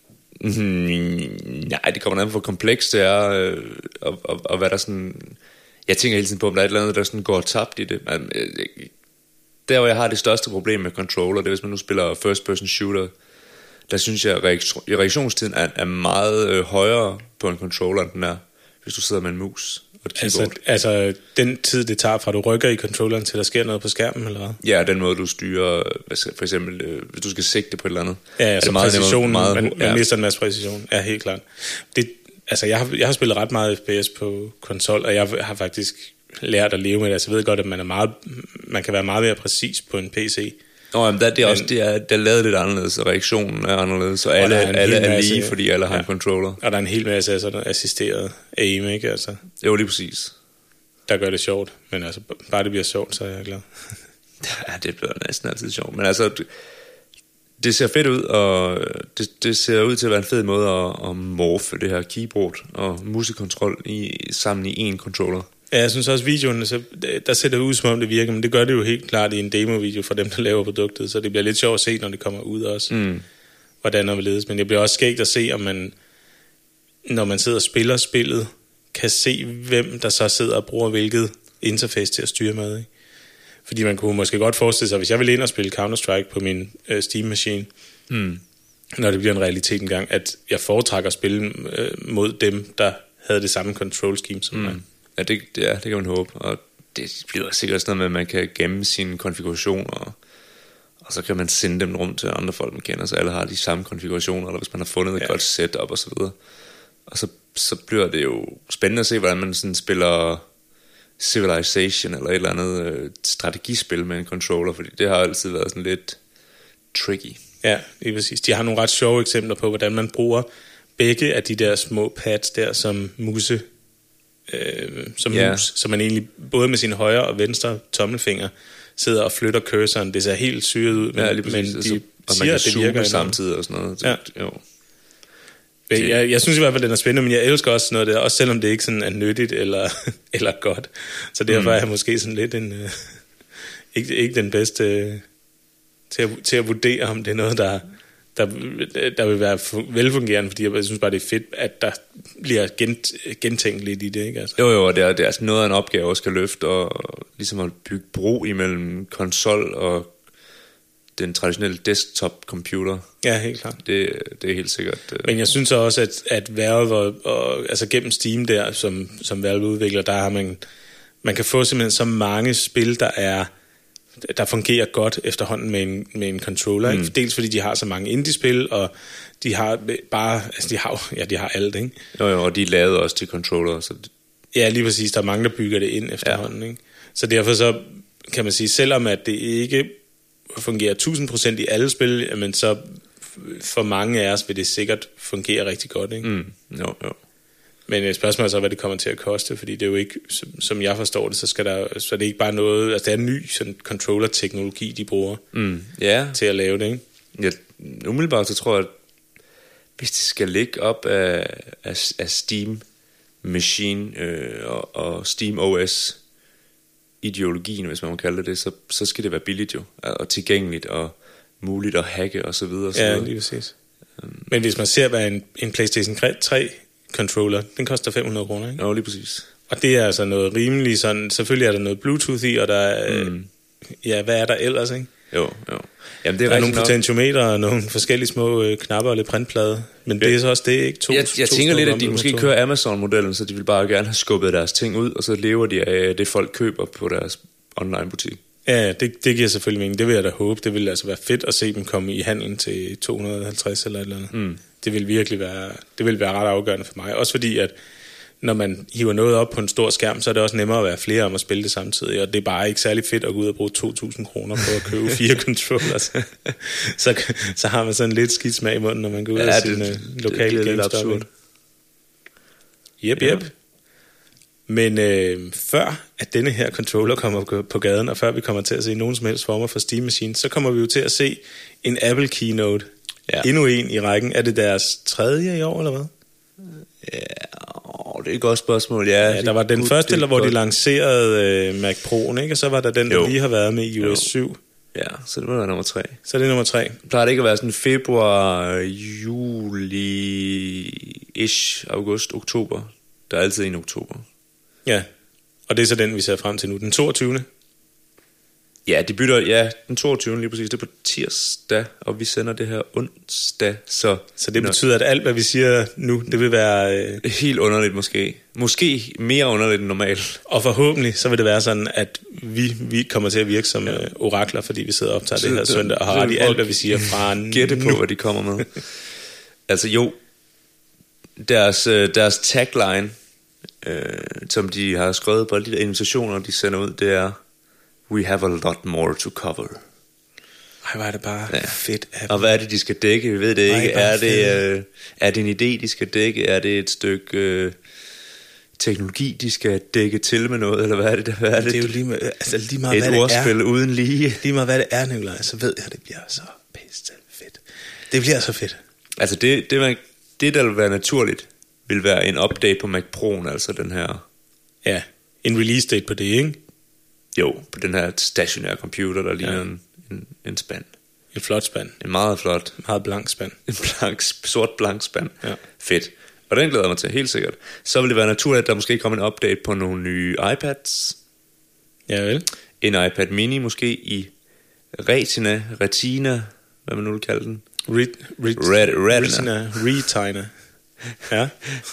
Mm, nej, det kommer an på, hvor komplekst det er, øh, og, og, og hvad der sådan... Jeg tænker hele tiden på, om der er et eller andet, der sådan går tabt i det. Men, øh, der, hvor jeg har det største problem med controller, det er, hvis man nu spiller first person shooter, der synes jeg, at reaktion, reaktionstiden er, er meget øh, højere på en controller, end den er, hvis du sidder med en mus og et keyboard. Altså, altså den tid, det tager fra, du rykker i controlleren, til der sker noget på skærmen, eller hvad? Ja, den måde, du styrer, for eksempel, øh, hvis du skal sigte på et eller andet. Ja, ja, så præcisionen, meget, man, man ja. mister en masse præcision. Ja, helt klart. Det, altså, jeg har, jeg har spillet ret meget F P S på konsol, og jeg har faktisk lært at leve med det. Altså, jeg ved godt, at man, er meget, man kan være meget mere præcis på en P C. Nå, jamen, der, det er også, det er, det er lavet lidt anderledes, og reaktionen er anderledes, så alle, er, alle er masse, lige, fordi alle har ja. en controller. Og der er en hel masse af sådan assisteret aim, ikke? Altså, jo, lige præcis. Der gør det sjovt, men altså, bare det bliver sjovt, så er jeg glad. Ja, det bliver næsten altid sjovt, men altså, det ser fedt ud, og det, det ser ud til at være en fed måde at, at morfe det her keyboard og musekontrol i, sammen i en controller. Ja, jeg synes også, videoen, så, der ser det ud, som om det virker, men det gør det jo helt klart i en demo-video for dem, der laver produktet, så det bliver lidt sjovt at se, når det kommer ud også, mm. hvordan det ledes. Men det bliver også skægt at se, om man, når man sidder og spiller spillet, kan se, hvem der så sidder og bruger hvilket interface til at styre med, ikke? Fordi man kunne måske godt forestille sig, hvis jeg vil ind og spille Counter-Strike på min øh, Steam-machine, mm. når det bliver en realitet engang, at jeg foretrækker at spille øh, mod dem, der havde det samme control scheme som mm. mig. Ja, det, det, ja, det kan man håbe, og det bliver sikkert sådan noget med, at man kan gemme sine konfigurationer, og, og så kan man sende dem rundt til andre folk, man kender, så alle har de samme konfigurationer, eller hvis man har fundet et ja. godt setup og så videre. Og så, så bliver det jo spændende at se, hvordan man sådan spiller Civilization, eller et eller andet øh, strategispil med en controller, fordi det har altid været sådan lidt tricky. Ja, lige præcis. De har nogle ret sjove eksempler på, hvordan man bruger begge af de der små pads der som muse, Øh, som yeah. mus, så man egentlig både med sine højre og venstre tommelfinger sidder og flytter cursoren. Det ser helt syret ud, men, ja, men de altså, siger, og man kan at det virker samtidig og sådan noget. Ja. Jo. Jeg, jeg, jeg synes i hvert fald, den er spændende, men jeg elsker også noget der, også selvom det ikke sådan er nyttigt eller, eller godt. Så derfor mm. er jeg måske sådan lidt en, øh, ikke, ikke den bedste øh, til, at, til at vurdere, om det er noget, der, der, der vil være velfungerende, fordi jeg synes bare, det er fedt, at der bliver gent, gentænkt lidt i det, ikke? Altså. Jo, jo, det er, det er altså noget af en opgave at skal løfte, og ligesom at bygge bro imellem konsol og den traditionelle desktop-computer. Ja, helt klart. Det, det er helt sikkert. Uh... Men jeg synes også, at, at Valve, og, og, altså gennem Steam der, som, som Valve udvikler, der har man, man kan få simpelthen så mange spil, der er der fungerer godt efterhånden med en, med en controller. Mm. Dels fordi de har så mange indie-spil, og de har bare, altså de har ja, de har alt, ikke? Jo, jo, og de er lavet også til controller, så det... Ja, lige præcis. Der er mange, der bygger det ind efterhånden, ja. Ikke? Så derfor så kan man sige, selvom at det ikke fungerer tusind procent i alle spil, men så for mange af os vil det sikkert fungere rigtig godt, ikke? Mm. Jo, jo. Men spørgsmålet er så, hvad det kommer til at koste, fordi det er jo ikke, som jeg forstår det, så skal der, så er det ikke bare noget, altså det er en ny sådan controller-teknologi, de bruger mm, yeah. til at lave det, ikke? Ja, umiddelbart så tror jeg, at hvis det skal ligge op af, af, af Steam Machine øh, og, og Steam O S ideologien, hvis man må kalde det det, så, så skal det være billigt jo, og tilgængeligt og muligt at hacke og så videre. Og så ja, videre. lige præcis. Um, Men hvis man ser, hvad en, en PlayStation tre controller, den koster fem hundrede kroner, ikke? Ja, lige præcis. Og det er altså noget rimeligt sådan, selvfølgelig er der noget Bluetooth i, og der er, mm. ja, hvad er der ellers, ikke? Jo, jo. Jamen, det er der er nogle nok... potentiometer og nogle forskellige små øh, knapper og lidt printplade, men ja. Det er så også det, ikke? To, jeg jeg to tænker lidt, at de om, måske kører Amazon-modellen, så de vil bare gerne have skubbet deres ting ud, og så lever de af det, folk køber på deres online-butik. Ja, det, det giver selvfølgelig mening. Det vil jeg da håbe. Det vil altså være fedt at se dem komme i handlen til to hundrede og halvtreds eller et eller andet. Mm. Det vil virkelig være, det vil være ret afgørende for mig. Også fordi, at når man hiver noget op på en stor skærm, så er det også nemmere at være flere om at spille det samtidig. Og det er bare ikke særlig fedt at gå ud og bruge to tusind kroner på at købe fire controllers. så, så har man sådan lidt skidt smag i munden, når man går ud ja, af sin det, lokale det, det GameStop. Jep, jep. Ja. Men øh, før at denne her controller kommer på gaden, og før vi kommer til at se nogen som helst former for Steam Machine, så kommer vi jo til at se en Apple Keynote. Ja. Endnu en i rækken. Er det deres tredje i år, eller hvad? Ja, det er et godt spørgsmål. Ja, ja der var den første, eller hvor godt. De lancerede øh, Mac Pro'en, ikke? Og så var der den, der jo. Lige har været med i i O S syv. Ja, så det må være nummer tre. Så det er nummer tre. Plejer det ikke at være sådan februar, juli-ish, august, oktober? Der er altid en oktober. Ja, og det er så den, vi ser frem til nu. Den toogtyvende Ja, de bytter, ja, den toogtyvende lige præcis. Det er på tirsdag, og vi sender det her onsdag. Så, så det betyder, at alt, hvad vi siger nu, det vil være... Øh... Helt underligt måske. Måske mere underligt end normalt. Og forhåbentlig, så vil det være sådan, at vi, vi kommer til at virke som ja. øh, orakler, fordi vi sidder og optager så, det her søndag, og har ret i alt, hvad vi siger fra nu. Gætte på, hvad de kommer med. Altså jo, deres, deres tagline, øh, som de har skrevet på alle de der invitationer, de sender ud, det er... We have a lot more to cover. Ej, hvor er det bare ja. Fedt. Og hvad er det, de skal dække? Vi ved det ikke. Ej, er, det, øh, er det en idé, de skal dække? Er det et stykke øh, teknologi, de skal dække til med noget? Eller hvad er det? Hvad er det? Det er jo lige, med, altså lige meget, et hvad ordspil det er. Uden lige. Lige meget, hvad det er, Nikolaj, så ved jeg, at det bliver så pisse fedt. Det bliver så fedt. Altså, det, det, det der vil være naturligt, vil være en update på Mac Pro'en, altså den her... Ja, en release date på det, ikke? Jo, på den her stationære computer, der ligner ja. en, en, en spand. En flot spand. En meget flot. Meget blank spand. En blank, sort blank spand. Ja. Fedt. Og den glæder jeg mig til, helt sikkert. Så vil det være naturligt, at der måske kommer en update på nogle nye iPads. Ja vel. En iPad mini måske i Retina, Retina, hvad man nu vil kalde den. Ret, ret, Red, Retina. Retina. Ja.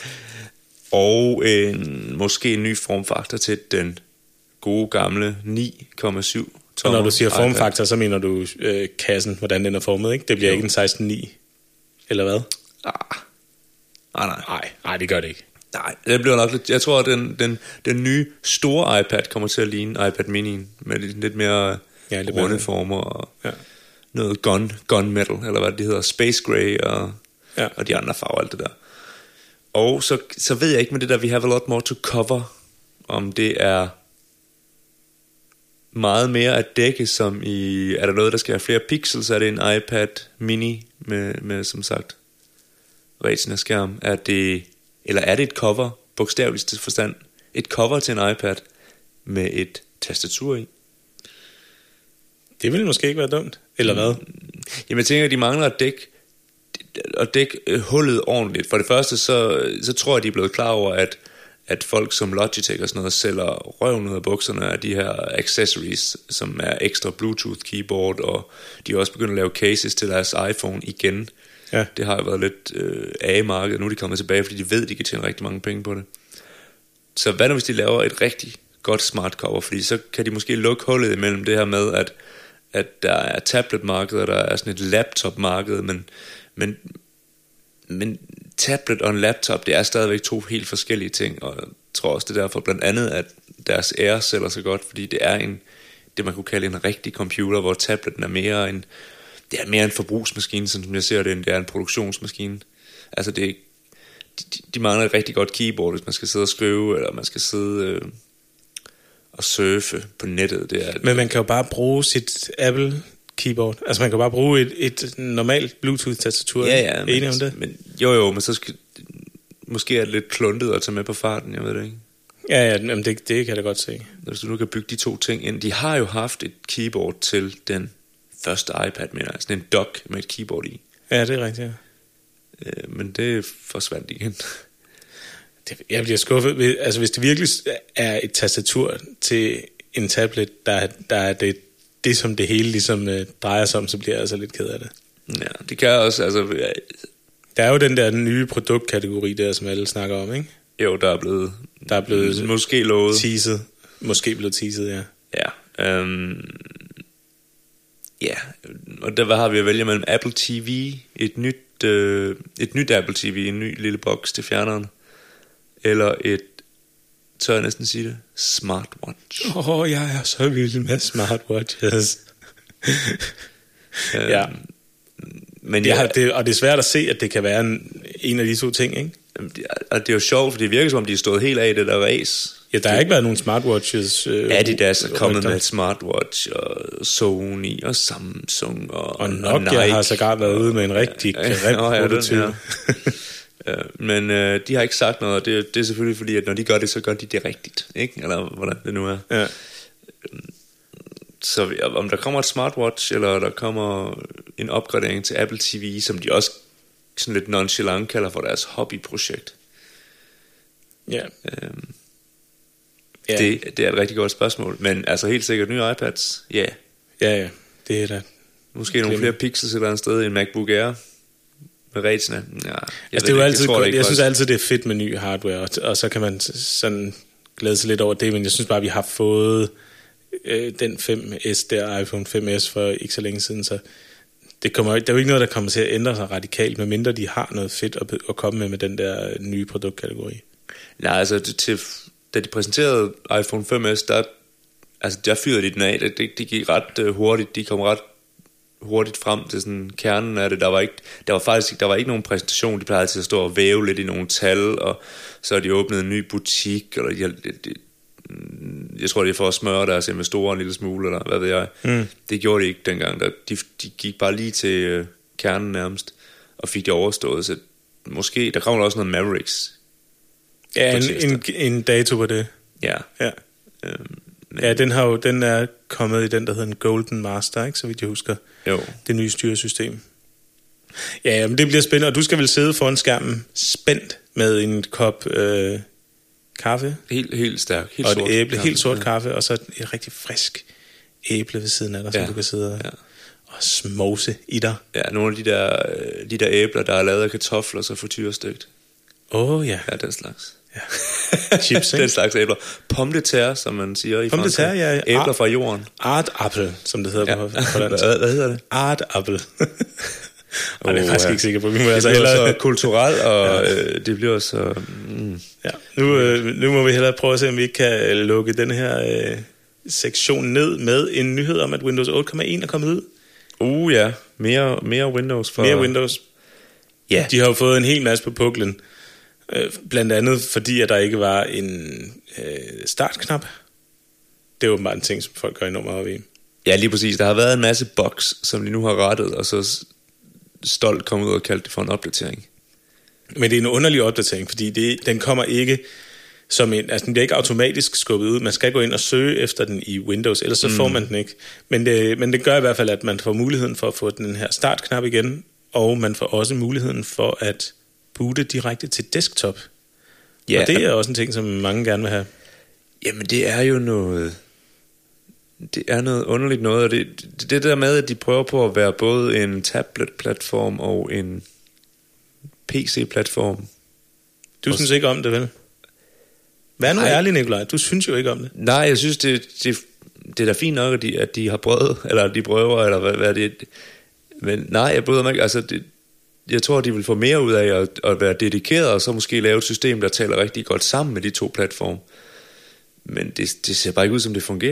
Og en, måske en ny formfaktor til den gode gamle ni komma syv tommer. Og når du siger formfaktor, så mener du øh, kassen, hvordan den er formet, ikke? Det bliver jo. Ikke en seksten ni, eller hvad? Ah. Ah, nej. nej. Nej, det gør det ikke. Nej, det bliver nok lidt... Jeg tror, at den, den, den nye store iPad kommer til at ligne iPad mini'en, med lidt, lidt mere ja, lidt runde mere. Former og ja. Noget gun, gun metal, eller hvad det hedder, space gray og, ja. Og de andre farver, alt det der. Og så, så ved jeg ikke med det der, we have a lot more to cover, om det er meget mere at dække, som i, er der noget, der skal have flere pixels, er det en iPad mini med, med som sagt, Retina-skærm, er det, eller er det et cover, bogstaveligt forstand, et cover til en iPad med et tastatur i? Det ville måske ikke være dumt, eller hvad? Jamen jeg tænker, at de mangler at dække at dække hullet ordentligt. For det første, så, så tror jeg, de er blevet klar over, at, at folk som Logitech og sådan noget sælger røven ud af bukserne af de her accessories, som er ekstra Bluetooth keyboard, og de er også begyndt at lave cases til deres iPhone igen. Ja. Det har jo været lidt øh, A-markedet. Nu er de kommet tilbage, fordi de ved, at de kan tjene rigtig mange penge på det. Så hvad nu, hvis de laver et rigtig godt smart cover? Fordi så kan de måske lukke hullet imellem det her med, at, at der er tablet-marked, og der er sådan et laptop-marked, men, men, men tablet og en laptop, det er stadigvæk to helt forskellige ting, og jeg tror også, det er derfor blandt andet, at deres Air sælger så godt, fordi det er en, det man kunne kalde en rigtig computer, hvor tableten er mere en, det er mere en forbrugsmaskine, som jeg ser det, end det er en produktionsmaskine. Altså det, de, de mangler et rigtig godt keyboard, hvis man skal sidde og skrive, eller man skal sidde øh, og surfe på nettet. Det er, men man kan jo bare bruge sit Apple keyboard. Altså man kan bare bruge et, et normalt Bluetooth-tastatur. Ja, ja. Men, enig om det? Men, jo, jo, men så skal, måske er det lidt kluntet at tage med på farten, jeg ved det ikke. Ja, ja, jamen det, det kan jeg da godt se. Hvis du nu kan bygge de to ting ind. De har jo haft et keyboard til den første iPad, mener jeg. Sådan en dock med et keyboard i. Ja, det er rigtigt, ja. Øh, men det forsvandt igen. Det, jeg bliver skuffet. Altså hvis det virkelig er et tastatur til en tablet, der, der er det, det, som det hele ligesom uh, drejer sig om, så bliver jeg altså lidt ked af det. Ja, det kan også, altså... Ja. Der er jo den der nye produktkategori der, som alle snakker om, ikke? Jo, der er blevet... Der er blevet... Måske lovet. Teaset. Måske blevet teaset, ja. Ja, øhm, ja, og der har vi at vælge mellem Apple T V, et nyt, øh, et nyt Apple T V, en ny lille boks til fjerneren, eller et, tør jeg næsten sige det, smartwatch. Åh, oh, jeg er så vild med smartwatches. øhm, ja. Men det, ja, har, det, og det er svært at se, at det kan være en, en af de to ting, ikke? Og det er jo sjovt, for det virker som om, de er stået helt af i det der race. Ja, der har ikke været nogen smartwatches. Øh, Adidas er kommet med et smartwatch, og Sony, og Samsung, og, og Nokia og Nike, har sågar været ude med en rigtig grim prototype. Ja, ja. Men øh, de har ikke sagt noget, og det, det er selvfølgelig fordi, at når de gør det, så gør de det rigtigt, ikke? Eller hvordan det nu er. Ja. Så om der kommer et smartwatch, eller der kommer en opgradering til Apple T V, som de også sådan lidt nonchalant kalder for deres hobbyprojekt. Ja. Øhm, ja. Det, det er et rigtig godt spørgsmål. Men altså helt sikkert nye iPads, ja. Yeah. Ja, ja, det er da. Måske nogle flere pixels et eller andet sted i en MacBook Air med retina. Ja, altså det er jo altid, jeg, tror, jeg, jeg synes altid det er fedt med ny hardware, og, og så kan man sådan glæde sig lidt over det, men jeg synes bare vi har fået øh, den fem S der, iPhone fem S for ikke så længe siden, så det kommer, der er jo ikke noget, der kommer til at ændre sig radikalt, medmindre de har noget fedt at, at komme med med den der nye produktkategori. Nej, altså til, da de præsenterede iPhone fem S, der, altså der fyrede de den af. Det, det, det gik ret uh, hurtigt. De kom ret hurtigt frem til sådan kernen af det. Der var ikke, der var faktisk der var ikke nogen præsentation. De plejede altid at stå og væve lidt i nogle tal, og så har de åbnet en ny butik, eller de, de, de, jeg tror, det er for at smøre deres investorer en lille smule, eller hvad ved jeg. Mm. Det gjorde de ikke dengang. Der, de, de gik bare lige til øh, kernen nærmest, og fik det overstået. Så måske, der kommer også noget Mavericks. Ja, en, en, en dato på det. Ja. Ja, øhm, ja den, har jo, den er kommet i den, der hedder en Golden Master, ikke, så vidt jeg husker. Jo. Det nye styresystem. Ja, men det bliver spændende, og du skal vel sidde foran skærmen spændt med en kop øh, kaffe. Helt, helt stærk. Helt og sort et æble, kaffe. helt sort kaffe, og så et rigtig frisk æble ved siden af dig, ja. Så du kan sidde og, ja. og smose i dig. Ja, nogle af de der, de der æbler, der er lavet af kartofler, så frityrestegt. Åh, oh, ja. Ja, den slags. Ja. Chips, ikke? Den slags æbler. Pomme de terre, som man siger i Pomme de terre, ja. Æbler fra jorden. Artappel, som det hedder ja. på, på dansk. Hvad, hvad hedder det? Artappel. Oh, det er faktisk ja. ikke sikker på. Vi må det altså bliver hellere... så kulturelt, og ja. øh, det bliver så... Mm. Ja. Nu, øh, nu må vi hellere prøve at se, om vi ikke kan lukke den her øh, sektion ned med en nyhed om, at Windows otte komma en er kommet ud. Uh ja, mere, mere Windows. For... Mere Windows. Ja. De har jo fået en hel masse på puklen. Øh, blandt andet fordi, at der ikke var en øh, startknap. Det er jo bare en ting, som folk gør enormt meget i. Ja, lige præcis. Der har været en masse bugs, som de nu har rettet, og så stolt kommet ud og kaldt det for en opdatering. Men det er en underlig opdatering, fordi det, den kommer ikke som en, altså den bliver ikke automatisk skubbet ud. Man skal gå ind og søge efter den i Windows, ellers så mm. får man den ikke. Men det, men det gør i hvert fald, at man får muligheden for at få den her startknap igen og man får også muligheden for at boote direkte til desktop. Ja. Og det er også en ting, som mange gerne vil have. Jamen, det er jo noget... Det er noget underligt noget, og det, det, det der med, at de prøver på at være både en tablet-platform og en P C-platform. Du synes ikke om det, vel? Vær nu ærlig, Nikolaj. Du synes jo ikke om det. Nej, jeg synes, det, det, det er da fint nok, at de, at de har prøvet, eller de prøver, eller hvad, hvad det men nej, jeg bryder mig ikke. Altså, det, jeg tror, de vil få mere ud af at, at være dedikeret, og så måske lave et system, der taler rigtig godt sammen med de to platforme. Men det, det ser bare ikke ud, som det fungerer.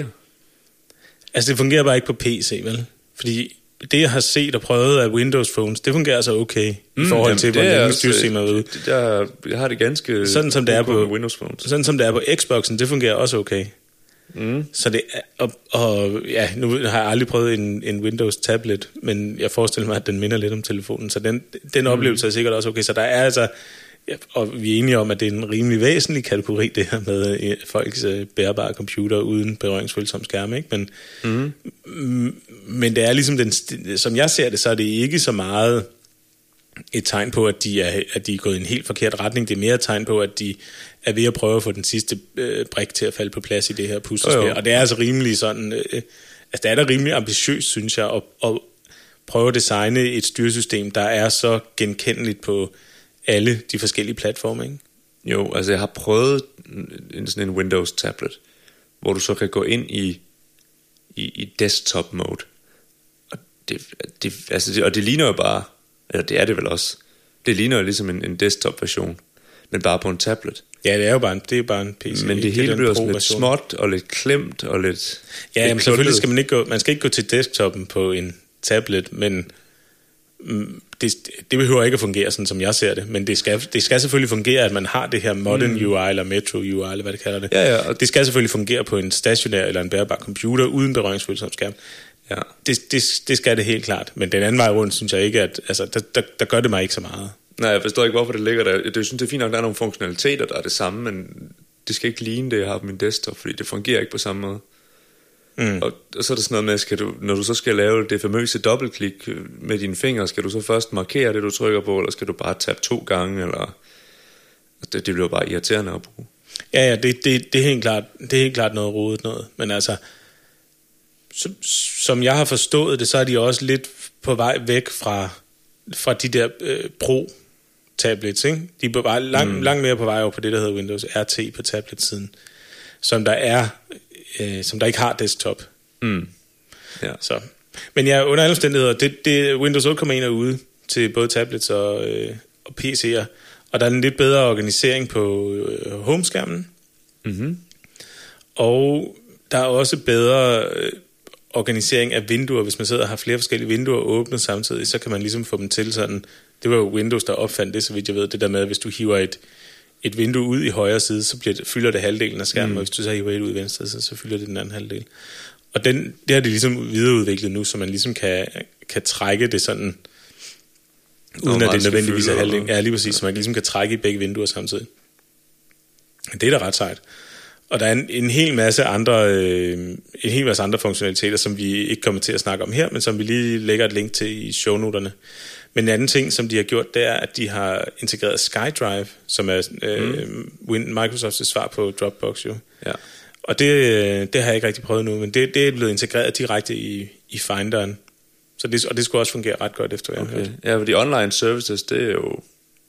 Altså, det fungerer bare ikke på P C, vel? Fordi det, jeg har set og prøvet af Windows Phones, det fungerer altså okay mm, i forhold til, hvor længe styresystemet er ude. Der, jeg har det ganske... Sådan som det er på Windows Phones. Sådan som det er på Xboxen, det fungerer også okay. Mm. Så det er, og, og ja, nu har jeg aldrig prøvet en, en Windows tablet, men jeg forestiller mig, at den minder lidt om telefonen, så den, den mm. oplevelse er sikkert også okay. Så der er altså, ja, og vi er enige om, at det er en rimelig væsentlig kategori, det her med uh, folks uh, bærbare computer uden berøringsfølsom skærm, ikke? Men, mm. m- men det er ligesom, den, som jeg ser det, så er det ikke så meget et tegn på, at de er, at de er gået i en helt forkert retning. Det er mere et tegn på, at de er ved at prøve at få den sidste øh, brik til at falde på plads i det her puslespil. Oh, og det er altså rimelig sådan, øh, altså det er da rimelig ambitiøst, synes jeg, at, at prøve at designe et styresystem, der er så genkendeligt på alle de forskellige platforme, ikke? Jo, altså jeg har prøvet en, sådan en Windows tablet, hvor du så kan gå ind i, i, i desktop mode. Og det, det, altså det, og det ligner jo bare, eller det er det vel også, det ligner jo ligesom en, en desktop version, men bare på en tablet. Ja, det er jo bare en, det er bare en P C. Men det, det hele bliver sådan lidt småt og lidt klemt og lidt... Ja, lidt jamen, selvfølgelig skal man ikke gå, man skal ikke gå til desktoppen på en tablet, men mm, det, det behøver ikke at fungere sådan, som jeg ser det. Men det skal, det skal selvfølgelig fungere, at man har det her modern mm. U I, eller Metro U I, eller hvad det kalder det. Ja, ja, og det skal selvfølgelig fungere på en stationær eller en bærbar computer, uden berøringsfølsom skærm. Ja. Det, det, det skal det helt klart. Men den anden vej rundt, synes jeg ikke, at altså, der, der, der gør det mig ikke så meget. Nej, jeg forstår ikke, hvorfor det ligger der. Jeg synes, det er fint nok, der er nogle funktionaliteter, der er det samme, men det skal ikke ligne det, jeg har på min desktop, fordi det fungerer ikke på samme måde. Mm. Og, og så er der sådan noget med, skal du, når du så skal lave det famøse dobbeltklik med dine fingre, skal du så først markere det, du trykker på, eller skal du bare tabe to gange, eller... Det, det bliver bare irriterende at bruge. Ja, ja, det, det, det, er helt klart, det er helt klart noget rodet noget, men altså... Som, som jeg har forstået det, så er de også lidt på vej væk fra, fra de der øh, Pro-tablets, ikke? De er på vej, lang, mm. langt mere på vej over på det, der hedder Windows R T på tablet-siden, som der er, øh, som der ikke har desktop. Mm. Ja. Så. Men ja, under alle omstændigheder, det, det, Windows otte komma en er ude til både tablets og, øh, og P C'er, og der er en lidt bedre organisering på øh, homeskærmen. Mm-hmm. Og der er også bedre... Øh, organisering af vinduer. Hvis man sidder og har flere forskellige vinduer åbne samtidig, så kan man ligesom få dem til sådan, det var jo Windows, der opfandt det, så vidt jeg ved, det der med, at hvis du hiver et, et vindue ud i højre side, så bliver det, fylder det halvdelen af skærmen, mm. og hvis du så hiver et ud i venstre side, så fylder det den anden halvdel. Og den, det har de ligesom videreudviklet nu, så man ligesom kan, kan trække det sådan, uden at det nødvendigvis er halvdelen. Ja, lige præcis, ja. Så man ligesom kan trække i begge vinduer samtidig. Det er da ret sejt. Og der er en, en hel masse andre øh, en hel masse andre funktionaliteter, som vi ikke kommer til at snakke om her, men som vi lige lægger et link til i shownoterne. Men en anden ting, som de har gjort, det er, at de har integreret SkyDrive, som er øh, mm. Microsofts svar på Dropbox jo. Ja. Og det, det har jeg ikke rigtig prøvet nu, men det, det er blevet integreret direkte i, i Finderen. Så det, og det skulle også fungere ret godt, efter hvad okay. jeg har hørt. Ja, fordi online services, det er jo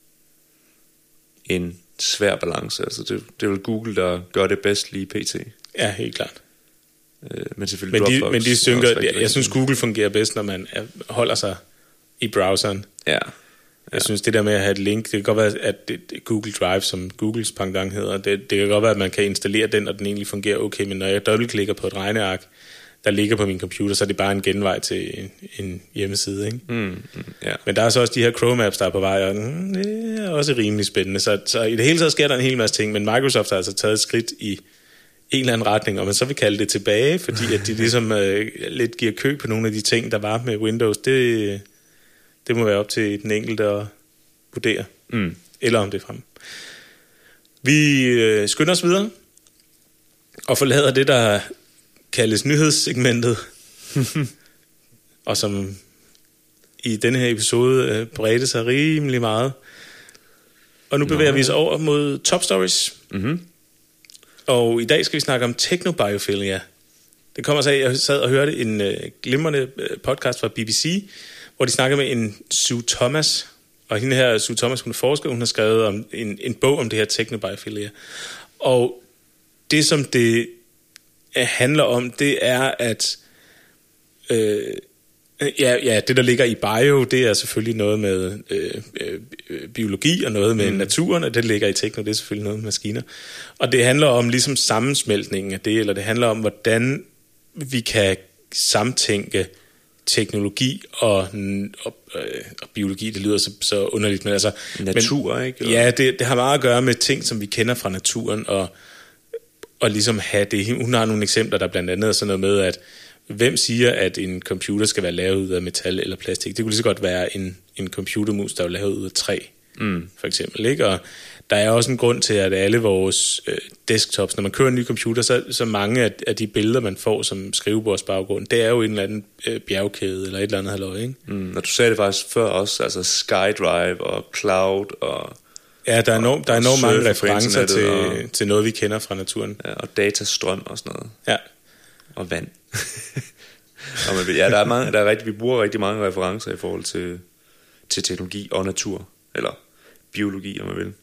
en svær balance. Altså det, det er vel Google, der gør det bedst lige pt. Ja, helt klart. Øh, men selvfølgelig men de, Dropbox. Men de synker, jeg, jeg synes Google fungerer bedst, når man er, holder sig i browseren. Ja. Jeg ja. synes det der med at have et link, det kan godt være, at det, det Google Drive, som Googles pendant hedder, det, det kan godt være, at man kan installere den, og den egentlig fungerer okay, men når jeg dobbeltklikker på et regneark, der ligger på min computer, så er det bare en genvej til en, en hjemmeside, ikke? Mm, mm, ja. Men der er så også de her Chrome apps, der er på vej, og mm, det er også rimelig spændende. Så, så i det hele taget sker der en hel masse ting, men Microsoft har altså taget et skridt i en eller anden retning, og man så vil kalde det tilbage, fordi at de ligesom øh, lidt giver køb på nogle af de ting, der var med Windows. Det, det må være op til den enkelte at vurdere, mm. eller om det er frem. Vi øh, skynder os videre, og forlader det, der kaldes nyhedssegmentet, og som i denne her episode øh, bredte sig rimelig meget. Og nu bevæger Nå. vi os over mod top stories. Mm-hmm. Og i dag skal vi snakke om technobiophilia. Det kommer så af, jeg sad og hørte en øh, glimrende podcast fra B B C, hvor de snakkede med en Sue Thomas. Og hende her, Sue Thomas, hun er forsker, hun har skrevet om en, en bog om det her technobiophilia. Og det, som det handler om, det er, at øh, ja, ja, det, der ligger i bio, det er selvfølgelig noget med øh, øh, biologi og noget med mm. naturen, og det, der ligger i techno, det er selvfølgelig noget med maskiner. Og det handler om ligesom sammensmeltningen af det, eller det handler om, hvordan vi kan samtænke teknologi og, og, øh, og biologi, det lyder så, så underligt, men altså... Natur, men, ikke? Ja, det, det har meget at gøre med ting, som vi kender fra naturen, og, og ligesom have det. Hun har nogle eksempler, der blandt andet er sådan noget med, at hvem siger, at en computer skal være lavet ud af metal eller plastik? Det kunne lige så godt være en, en computermus, der er lavet ud af træ, mm. for eksempel, ikke? Og der er også en grund til, at alle vores øh, desktops, når man kører en ny computer, så, så mange af, af de billeder, man får som skrivebordsbaggrund, det er jo en eller anden øh, bjergkæde eller et eller andet halløj, ikke? Mm, og du sagde det faktisk før også, altså SkyDrive og Cloud og... Ja, der er enormt, der er enormt mange referencer til, og, til noget, vi kender fra naturen. Ja, og datastrøm og sådan noget. Ja. Og vand. og man, ja, der er, mange, der er rigtig, vi bruger rigtig mange referencer i forhold til, til teknologi og natur, eller biologi, om man vil.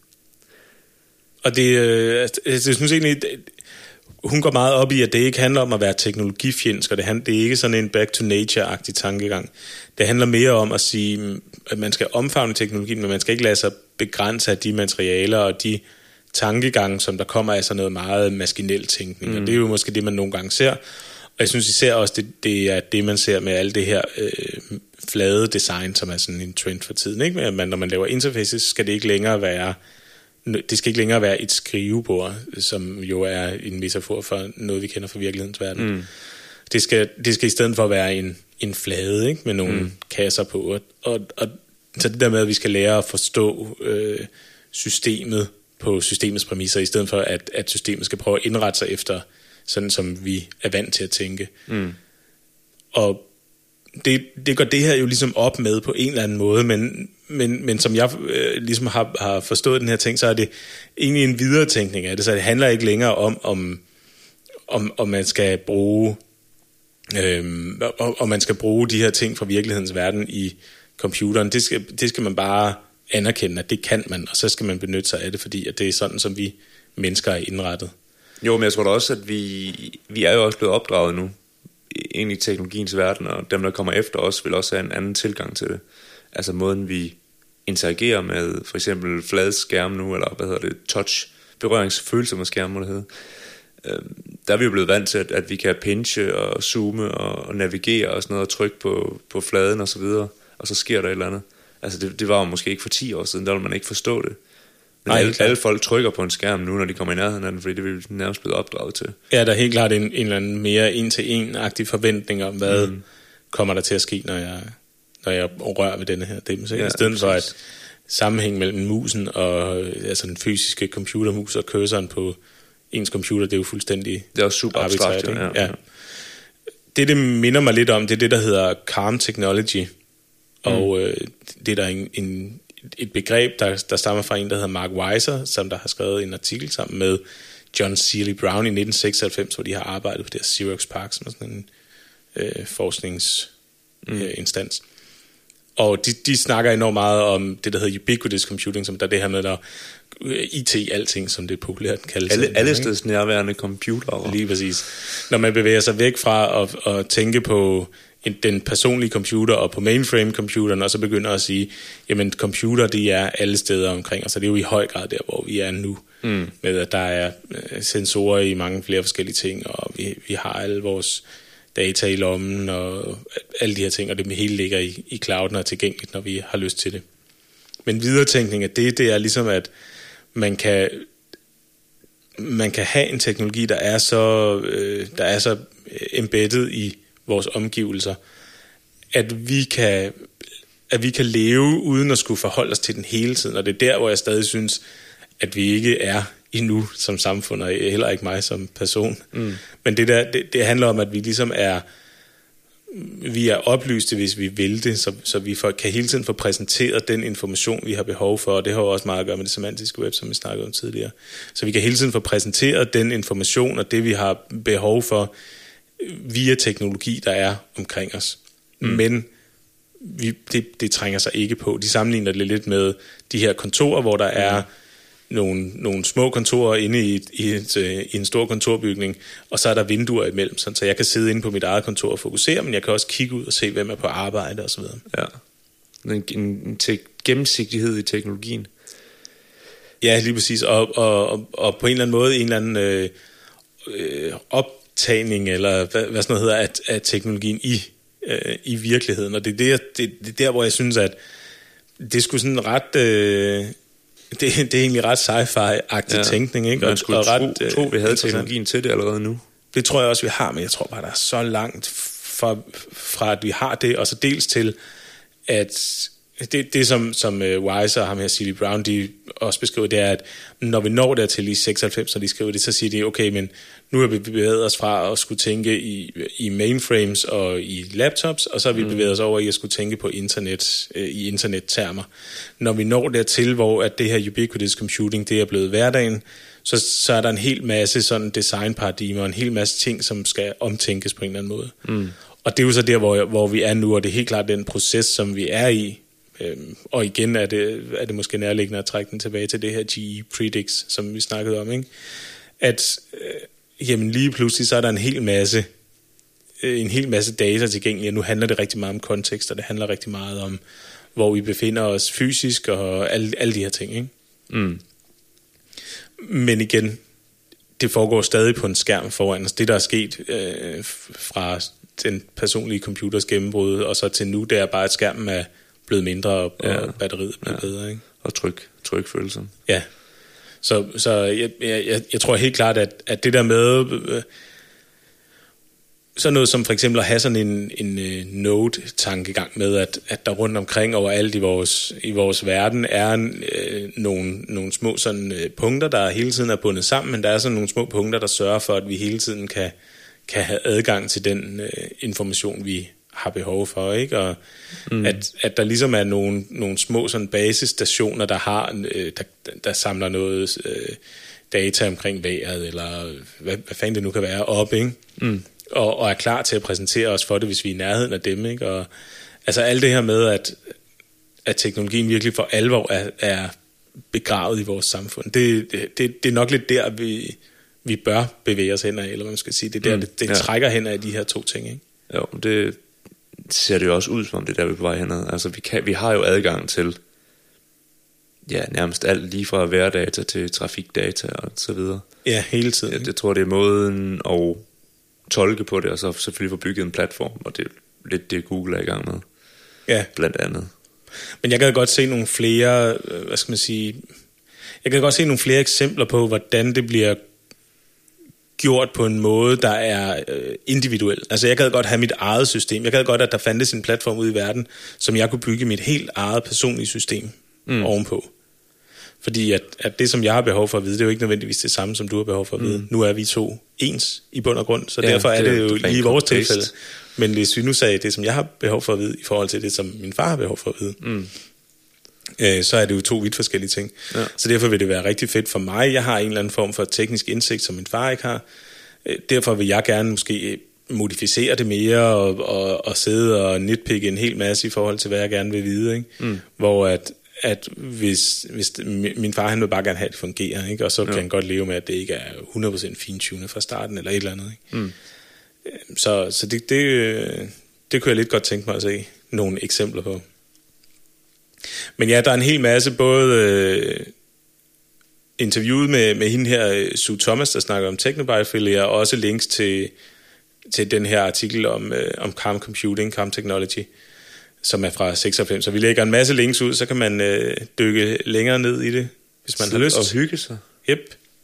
Og det, øh, jeg synes egentlig, hun går meget op i, at det ikke handler om at være teknologifjendsk, og det, hand, det er ikke sådan en back to nature-agtig tankegang. Det handler mere om at sige, at man skal omfavne teknologien, men man skal ikke lade sig begrænse af de materialer og de tankegange, som der kommer af sådan noget meget maskinel tænkning. Mm. Og det er jo måske det, man nogle gange ser. Og jeg synes især også, det, det er det, man ser med alt det her øh, flade design, som er sådan en trend for tiden. Ikke? Men man, når man laver interfaces, skal det ikke længere være... Det skal ikke længere være et skrivebord, som jo er en metafor for noget, vi kender fra virkelighedens verden. Mm. Det, skal, det skal i stedet for være en, en flade, ikke? Med nogle mm. kasser på. Og, og, og så det der med, at vi skal lære at forstå øh, systemet på systemets præmisser, i stedet for, at, at systemet skal prøve at indrette sig efter, sådan som vi er vant til at tænke. Mm. Og det, det går det her jo ligesom op med på en eller anden måde, men... Men, men som jeg øh, ligesom har, har forstået den her ting, så er det egentlig en videretænkning af det, så det handler ikke længere om, om, om, om man skal bruge øh, om, om man skal bruge de her ting fra virkelighedens verden i computeren. Det skal, det skal man bare anerkende, at det kan man, og så skal man benytte sig af det, fordi at det er sådan, som vi mennesker er indrettet. Jo, men jeg tror da også, at vi, vi er jo også blevet opdraget nu ind i teknologiens verden, og dem, der kommer efter os, vil også have en anden tilgang til det. Altså måden vi interagerer med for eksempel fladskærm nu, eller hvad hedder det, touch, berøringsfølsomme skærm, må det hedde. Der er vi jo blevet vant til, at, at vi kan pinche og zoome og, og navigere og sådan noget, og trykke på, på fladen og så videre, og så sker der et eller andet. Altså det, det var jo måske ikke for ti år siden, der ville man ikke forstå det. Men Nej, alle, alle folk trykker på en skærm nu, når de kommer i nærheden af den, fordi det er vi nærmest blevet opdraget til. Ja, der er helt klart en, en eller anden mere en-til-en-agtig forventning om, hvad mm. kommer der til at ske, når jeg... når jeg rører ved denne her dem. Så ja, i stedet for at sammenhæng mellem musen og altså den fysiske computermus og cursoren på ens computer, det er jo fuldstændig det er super abstrakt, ja, ja. Ja. Det, det minder mig lidt om, det er det, der hedder calm technology. Mm. Og øh, det er der en, en, et begreb, der, der stammer fra en, der hedder Mark Weiser, som der har skrevet en artikel sammen med John Searle Brown i nitten seksoghalvfems, hvor de har arbejdet på det her Xerox PARC, som er sådan en øh, forskningsinstans. Mm. Og de, de snakker enormt meget om det, der hedder ubiquitous computing, som der er det her med, der I T i alting, som det populært kaldes. Alle, alle steds nærværende computer. Lige præcis. Når man bevæger sig væk fra at, at tænke på en, den personlige computer og på mainframe-computeren, og så begynder at sige, jamen computer, de er alle steder omkring os, så det er jo i høj grad der, hvor vi er nu. Mm. Med at der er sensorer i mange flere forskellige ting, og vi, vi har alle vores data i lommen og alle de her ting, og det hele ligger i, i clouden og er tilgængeligt, når vi har lyst til det. Men videretænkning af det, det er ligesom, at man kan, man kan have en teknologi, der er så, øh, der er så embedded i vores omgivelser, at vi kan, at vi kan leve uden at skulle forholde os til den hele tiden, og det er der, hvor jeg stadig synes, at vi ikke er endnu som samfund, og heller ikke mig som person. Mm. Men det, der, det, det handler om, at vi ligesom er vi er oplyste, hvis vi vil det, så, så vi får, kan hele tiden få præsenteret den information, vi har behov for, og det har jo også meget at gøre med det semantiske web, som vi snakkede om tidligere. Så vi kan hele tiden få præsenteret den information, og det vi har behov for, via teknologi, der er omkring os. Mm. Men vi, det, det trænger sig ikke på. De sammenligner det lidt med de her kontorer, hvor der er nogle, nogle små kontorer inde i, et, i, et, i en stor kontorbygning, og så er der vinduer imellem, sådan, så jeg kan sidde inde på mit eget kontor og fokusere, men jeg kan også kigge ud og se, hvem er på arbejde osv. Ja, en, en, en te- gennemsigtighed i teknologien. Ja, lige præcis, og, og, og, og på en eller anden måde, en eller anden øh, øh, optagning, eller hvad, hvad sådan noget hedder, af, af teknologien i, øh, i virkeligheden, og det er, der, det, det er der, hvor jeg synes, at det skulle sådan ret... Øh, Det, det er egentlig ret sci-fi-agtig ja, tænkning, ikke? Man skulle og, og ret, tro, tro, vi havde teknologien til det allerede nu. Det tror jeg også, vi har, men jeg tror bare, der er så langt fra, fra at vi har det, og så dels til, at det, det som, som Wise og ham her, Celie Brown, de også beskriver, det er, at når vi når dertil i seksoghalvfems, når de skriver det, så siger de, okay, men nu har vi bevæget os fra at skulle tænke i, i mainframes og i laptops, og så har vi mm. bevæget os over i at skulle tænke på internet, øh, i internettermer. Når vi når dertil, hvor at det her ubiquitous computing, det er blevet hverdagen, så, så er der en hel masse sådan designparadigmer, og en hel masse ting, som skal omtænkes på en eller anden måde. Mm. Og det er jo så der, hvor, hvor vi er nu, og det er helt klart den proces, som vi er i. Øhm, og igen er det, er det måske nærliggende at trække den tilbage til det her G E Predicts, som vi snakkede om, ikke? At øh, jamen lige pludselig så er der en hel masse øh, en hel masse data tilgængelige, og nu handler det rigtig meget om kontekst, og det handler rigtig meget om, hvor vi befinder os fysisk, og alle, alle de her ting, ikke? Mm. Men igen, det foregår stadig på en skærm foran os. Det, der er sket øh, fra den personlige computers gennembrud, og så til nu, det er bare, at skærmen er blevet mindre, og, ja. og batteriet er blevet ja. bedre, ikke? Og tryk, trykfølelsen. Ja. Så, så jeg, jeg, jeg tror helt klart, at, at det der med øh, sådan noget som for eksempel at have sådan en, en uh, node-tankegang med, at, at der rundt omkring overalt i vores, i vores verden er øh, nogle, nogle små sådan, øh, punkter, der hele tiden er bundet sammen, men der er sådan nogle små punkter, der sørger for, at vi hele tiden kan, kan have adgang til den øh, information, vi har behov for, ikke? Og mm. at, at der ligesom er nogle, nogle små sådan basisstationer, der har øh, der, der samler noget øh, data omkring vejret, eller hvad, hvad fanden det nu kan være, op, ikke? Mm. Og, og er klar til at præsentere os for det, hvis vi er i nærheden af dem, ikke? Og altså alt det her med, at, at teknologien virkelig for alvor er, er begravet i vores samfund, det, det, det, det er nok lidt der, vi, vi bør bevæge os hen af, eller hvad man skal sige. Det er der, mm. det, det ja. trækker hen af de her to ting, ikke? Jo, det ser det jo også ud, som om det er der, vi er på vej henad. Altså, vi, kan, vi har jo adgang til ja, nærmest alt, lige fra værdata til trafikdata og så videre. Ja, hele tiden. Jeg, jeg tror, det er måden at tolke på det, og så selvfølgelig få bygget en platform, og det er lidt det, Google er i gang med. Ja. Blandt andet. Men jeg kan godt se nogle flere, hvad skal man sige, jeg kan godt se nogle flere eksempler på, hvordan det bliver gjort på en måde, der er øh, individuel. Altså jeg gad godt have mit eget system. Jeg gad godt, at der fandtes en platform ude i verden, som jeg kunne bygge mit helt eget personlige system mm. ovenpå. Fordi at, at det, som jeg har behov for at vide, det er jo ikke nødvendigvis det samme, som du har behov for at vide. Mm. Nu er vi to ens i bund og grund, så ja, derfor er det, det jo lige i vores tilfælde. Men hvis vi nu sagde det, som jeg har behov for at vide, i forhold til det, som min far har behov for at vide, mm. øh, så er det jo to vidt forskellige ting. Ja. Så derfor vil det være rigtig fedt for mig. Jeg har en eller anden form for teknisk indsigt, som min far ikke har. Øh, derfor vil jeg gerne måske modificere det mere, og, og, og sidde og nitpikke en hel masse i forhold til, hvad jeg gerne vil vide. Ikke? Mm. Hvor at at hvis, hvis min far, han vil bare gerne have, at det fungerer, ikke? Og så ja. kan han godt leve med, at det ikke er hundrede procent fintunet fra starten, eller et eller andet, ikke? Mm. Så, så det, det, det kunne jeg lidt godt tænke mig at se nogle eksempler på. Men ja, der er en hel masse, både øh, interviewet med, med hende her, Sue Thomas, der snakker om Technobiophilia, og også links til, til den her artikel om, øh, om Calm Computing, Calm Technology, som er fra seksoghalvfems. Så vi lægger en masse links ud, så kan man øh, dykke længere ned i det, hvis man så har lyst. Og hygge sig. Yep.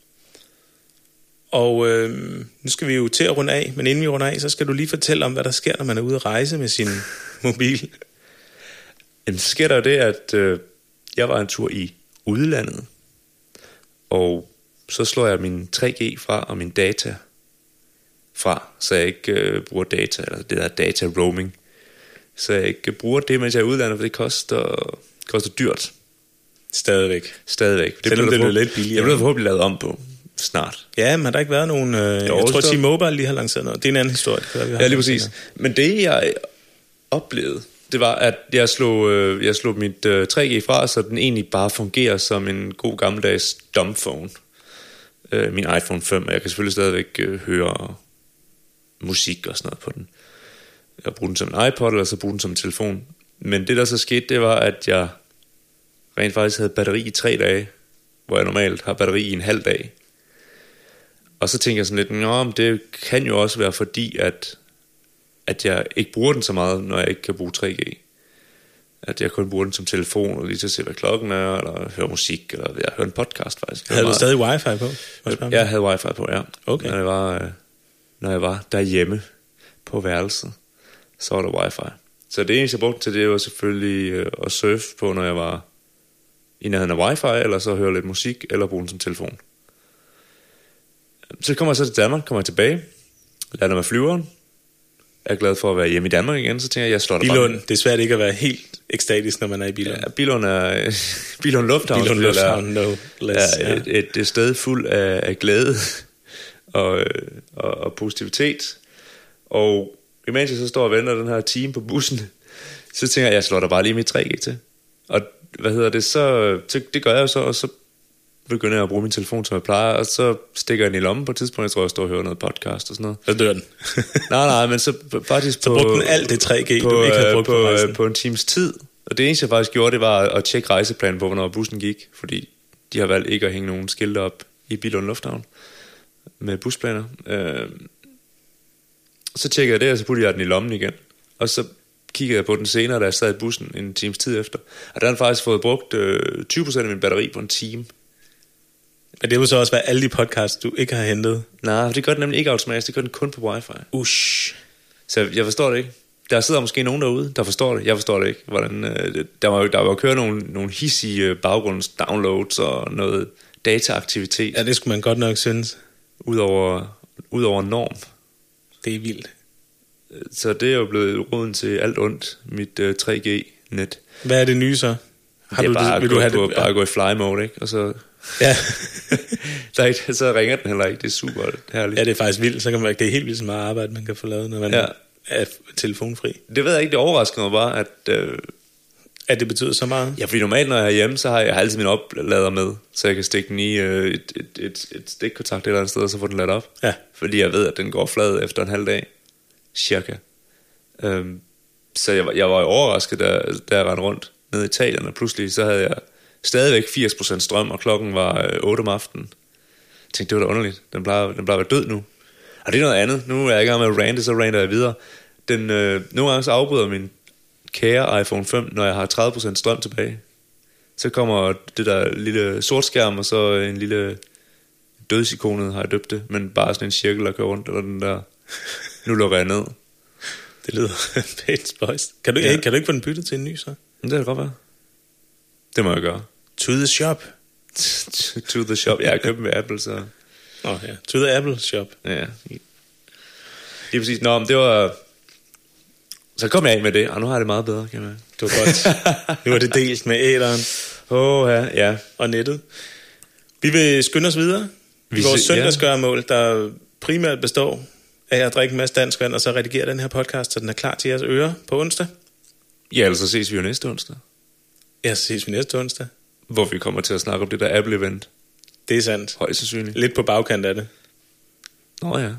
Og øh, nu skal vi jo til at runde af, men inden vi runder af, så skal du lige fortælle om, hvad der sker, når man er ude at rejse med sin mobil. Jamen, så sker der jo det, at øh, jeg var en tur i udlandet, og så slår jeg min tre G fra og min data fra, så jeg ikke øh, bruger data, eller det der data roaming. Så jeg ikke bruger det, mens jeg er i udlandet, for det koster, koster dyrt. Stadigvæk. Stadigvæk. Det bliver det lidt billigere. Det bliver forhåbentlig lavet om på snart. Ja, men har der ikke været nogen... Øh, jeg tror, at T-Mobile lige har lanceret noget. Det er en anden historie. Det kan, vi har ja, lige præcis. Men det, jeg oplevede, det var, at jeg slog, øh, jeg slog mit øh, tre G fra, så den egentlig bare fungerer som en god gammeldags dumbphone. Øh, min iPhone fem, og jeg kan selvfølgelig stadigvæk øh, høre musik og sådan noget på den. Jeg bruger den som en iPod, eller så bruger den som en telefon. Men det, der så skete, det var, at jeg rent faktisk havde batteri i tre dage, hvor jeg normalt har batteri i en halv dag. Og så tænker jeg sådan lidt, nå, men det kan jo også være fordi, at, at jeg ikke bruger den så meget, når jeg ikke kan bruge tre G. At jeg kun bruger den som telefon, og lige til at se, hvad klokken er, eller høre musik, eller jeg hører en podcast faktisk. Havde du stadig wifi på? Jeg, jeg havde wifi på, ja. Okay. Når jeg var, når jeg var derhjemme på værelset, så var der wifi. Så det eneste jeg brugte til det var selvfølgelig at surfe på, når jeg var i nærheden af wifi, eller så høre lidt musik, eller bruge den som telefon. Så kommer jeg så til Danmark, kommer jeg tilbage, lander med flyveren, er glad for at være hjemme i Danmark igen, så tænker jeg, jeg slår dig bare. Billund, det er svært ikke at være helt ekstatisk, når man er i Billund. Ja, Billund er Billund Lufthavn. Billund Lufthavn, no less. Er ja. et, et, et sted fuld af, af glæde og, og, og positivitet. Og imens jeg så står og venter den her time på bussen, så tænker jeg, jeg slår dig bare lige mit tre G til. Og hvad hedder det, så, så det gør jeg så, og så begynder jeg at bruge min telefon, som jeg plejer, og så stikker jeg den i lommen på et tidspunkt. Jeg tror, jeg står og hører noget podcast og sådan noget. Så dør den. nej, nej, men så faktisk så på... Så brugte den alt det tre G, på, du ikke havde brugt på, på rejsen. På en times tid. Og det eneste, jeg faktisk gjorde, det var at tjekke rejseplanen på, hvornår bussen gik. Fordi de har valgt ikke at hænge nogen skilte op i Billund Lufthavn med busplaner. Øh, så tjekkede jeg det, og så puttede jeg den i lommen igen. Og så kiggede jeg på den senere, da jeg sad i bussen en times tid efter. Og der har faktisk fået brugt øh, tyve procent af min batteri på en time. Og det vil så også være alle de podcasts, du ikke har hentet? Nej, det gør den nemlig ikke automatisk, det gør den kun på wifi. Ush. Så jeg forstår det ikke. Der sidder måske nogen derude, der forstår det. Jeg forstår det ikke. Hvordan, øh, der var jo der var jo kørt nogle, nogle hissige baggrundsdownloads og noget dataaktivitet. Ja, det skulle man godt nok synes. Udover, udover norm. Det er vildt. Så det er jo blevet roden til alt ondt, mit øh, tre G-net. Hvad er det nye så? Har det er du bare, det, vil gå, du have gå, det? bare ja. gå i fly mode, ikke? Og så... Ja. der er ikke, så ringer den heller ikke. Det er super herligt. Ja, det er faktisk vildt. Så kan man, det er helt vildt så meget arbejde, man kan få lavet, når man ja. er telefonfri. Det ved jeg ikke, det overrasker mig bare, at... Øh, at det betyder så meget? Ja, fordi normalt, når jeg er hjemme, så har jeg altid min oplader med, så jeg kan stikke den i øh, et, et, et, et stikkontakt et eller andet sted, og så få den ladt op. Ja. Fordi jeg ved, at den går flad efter en halv dag. Cirka. Øhm, så jeg, jeg var jo overrasket, da, da jeg rendte rundt nede i Italien, og pludselig så havde jeg stadigvæk firs procent strøm, og klokken var øh, otte om aftenen. Jeg tænkte, det var da underligt. Den plejer, den plejer at være død nu. Og det er noget andet. Nu er jeg i gang med at rante, så ranter jeg videre. Den, øh, nogle gange så afbryder min kære iPhone fem, når jeg har tredive procent strøm tilbage. Så kommer det der lille sortskærm, og så en lille dødsikonet, har jeg døbt det, men bare sådan en cirkel, der kører rundt, eller den der, nu lukker jeg ned. Det lyder pænt spøjst. Kan du, ja. kan du ikke få den byttet til en ny, så? Det kan det godt være. Det må jeg gøre. To the shop. To the shop. Jeg har købt med Apple, så... Åh oh, ja, to the Apple shop. Ja. Det er præcis. Nå, men det var... Så kom jeg af med det, og nu har jeg det meget bedre, kan man. Det var godt. Nu er det delt med æderen. Åh, oh, ja, ja. Og nettet. Vi vil skynde os videre. Vi vores søndagsgøremål, der primært består af at drikke en masse dansk vand, og så redigere den her podcast, så den er klar til jeres ører på onsdag. Ja, altså ses vi jo næste onsdag. Ja, så ses vi næste onsdag. Hvor vi kommer til at snakke om det der Apple-event. Det er sandt. Højst sandsynligt. Lidt på bagkant af det. Nå ja.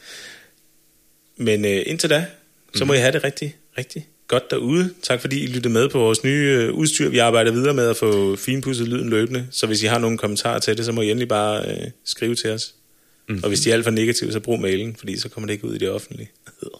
Men øh, indtil da, så må mm. I have det rigtig, rigtig godt derude. Tak fordi I lyttede med på vores nye øh, udstyr. Vi arbejder videre med at få finpudset lyden løbende. Så hvis I har nogle kommentarer til det, så må I endelig bare øh, skrive til os. Mm. Og hvis de er alt for negative, så brug mailen, fordi så kommer det ikke ud i det offentlige.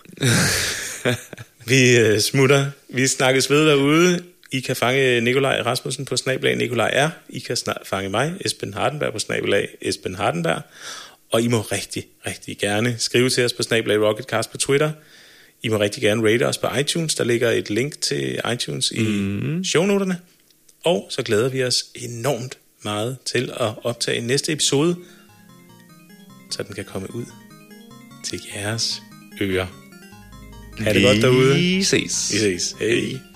Vi øh, smutter. Vi snakkes ved derude. I kan fange Nikolaj Rasmussen på snabelag Nikolaj R. I kan snak- fange mig, Esben Hardenberg, på snabelag Esben Hardenberg. Og I må rigtig, rigtig gerne skrive til os på snabelag Rocketcast på Twitter. I må rigtig gerne rate os på iTunes. Der ligger et link til iTunes i mm. shownoterne. Og så glæder vi os enormt meget til at optage næste episode, så den kan komme ud til jeres ører. Ha' det godt derude. Vi ses. Vi ses. Hej.